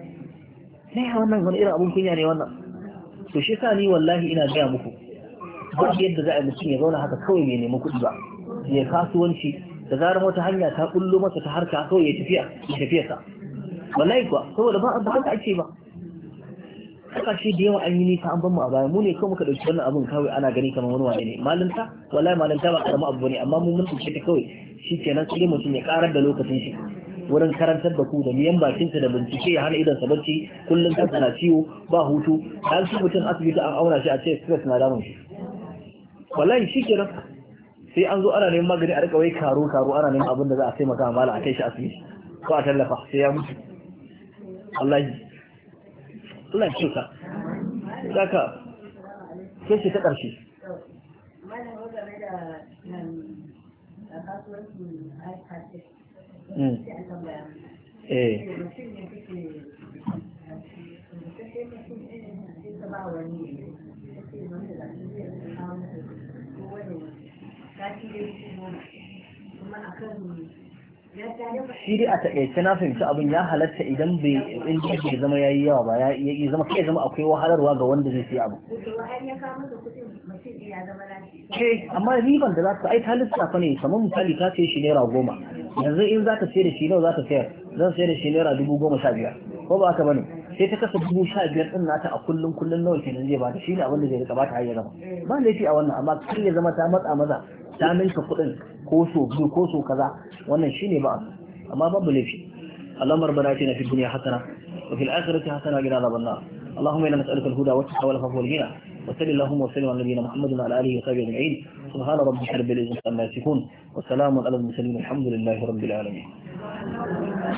sai wannan wani irin abun kunya ne wannan to shi sa ni wallahi ina gaya muku ba yadda za a mutum ya zauna haka kawai bai nemi kuɗi ba ya kasuwanci da zarar wata hanya ta kullo masa ta harka kawai ya tafiya ya tafiya sa wallahi kuwa saboda ba ba haka ake ba kasashe da yawa an yi nisa an ban mu a baya mu ne kawai muka dauki wannan abun kawai ana gani kamar wani wane ne malanta wallahi malanta ba karamin abu ne amma mun mun dauke ta kawai shikenan sai mutum ya karar da lokacin shi wurin karantar da ku da miyan bakinsa da bincike ya hana idan sa bacci kullum kansa na ciwo ba hutu an ci mutum asibiti an auna shi a ce stress na damun shi wallahi shikenan sai an zo ana neman magani a rika wai karo karo ana neman abin da za a taimaka mala a kai shi asibiti ko a tallafa sai ya mutu wallahi Allah ya kyauta zaka sai shi ta ƙarshe eh shi dai a taƙaice na fahimci abin ya halatta idan bai in bai zama yayi yawa ba ya zama kai zama akwai wahalarwa ga wanda zai siya abu ke amma riban da za ka ai ta lissafa ne kamar misali ka sai shi naira goma yanzu in za ka sayar da shi nawa za ka sayar zan sayar da shi naira dubu goma sha biyar ko ba haka bane sai ta kasa dubu sha biyar din nata a kullum kullum nawa kenan zai bata shi ne abin da zai rika bata har ya zama ba laifi a wannan amma kar ya zama ta matsa maza ta minka kuɗin ko so biyu ko so kaza wannan shine ba amma babu laifi Allahumma rabbana atina fid dunya hasana wa fil akhirati hasana wa qina adhaban nar Allahumma inna nas'aluka al-huda wa at-taqwa wal afwa wal ghina wa sallallahu wa sallim ala nabiyyina Muhammadin wa ala alihi wa sahbihi ajma'in subhana rabbika rabbil izzati amma yasifun wa salamun ala al-mursalin alhamdulillahi rabbil alamin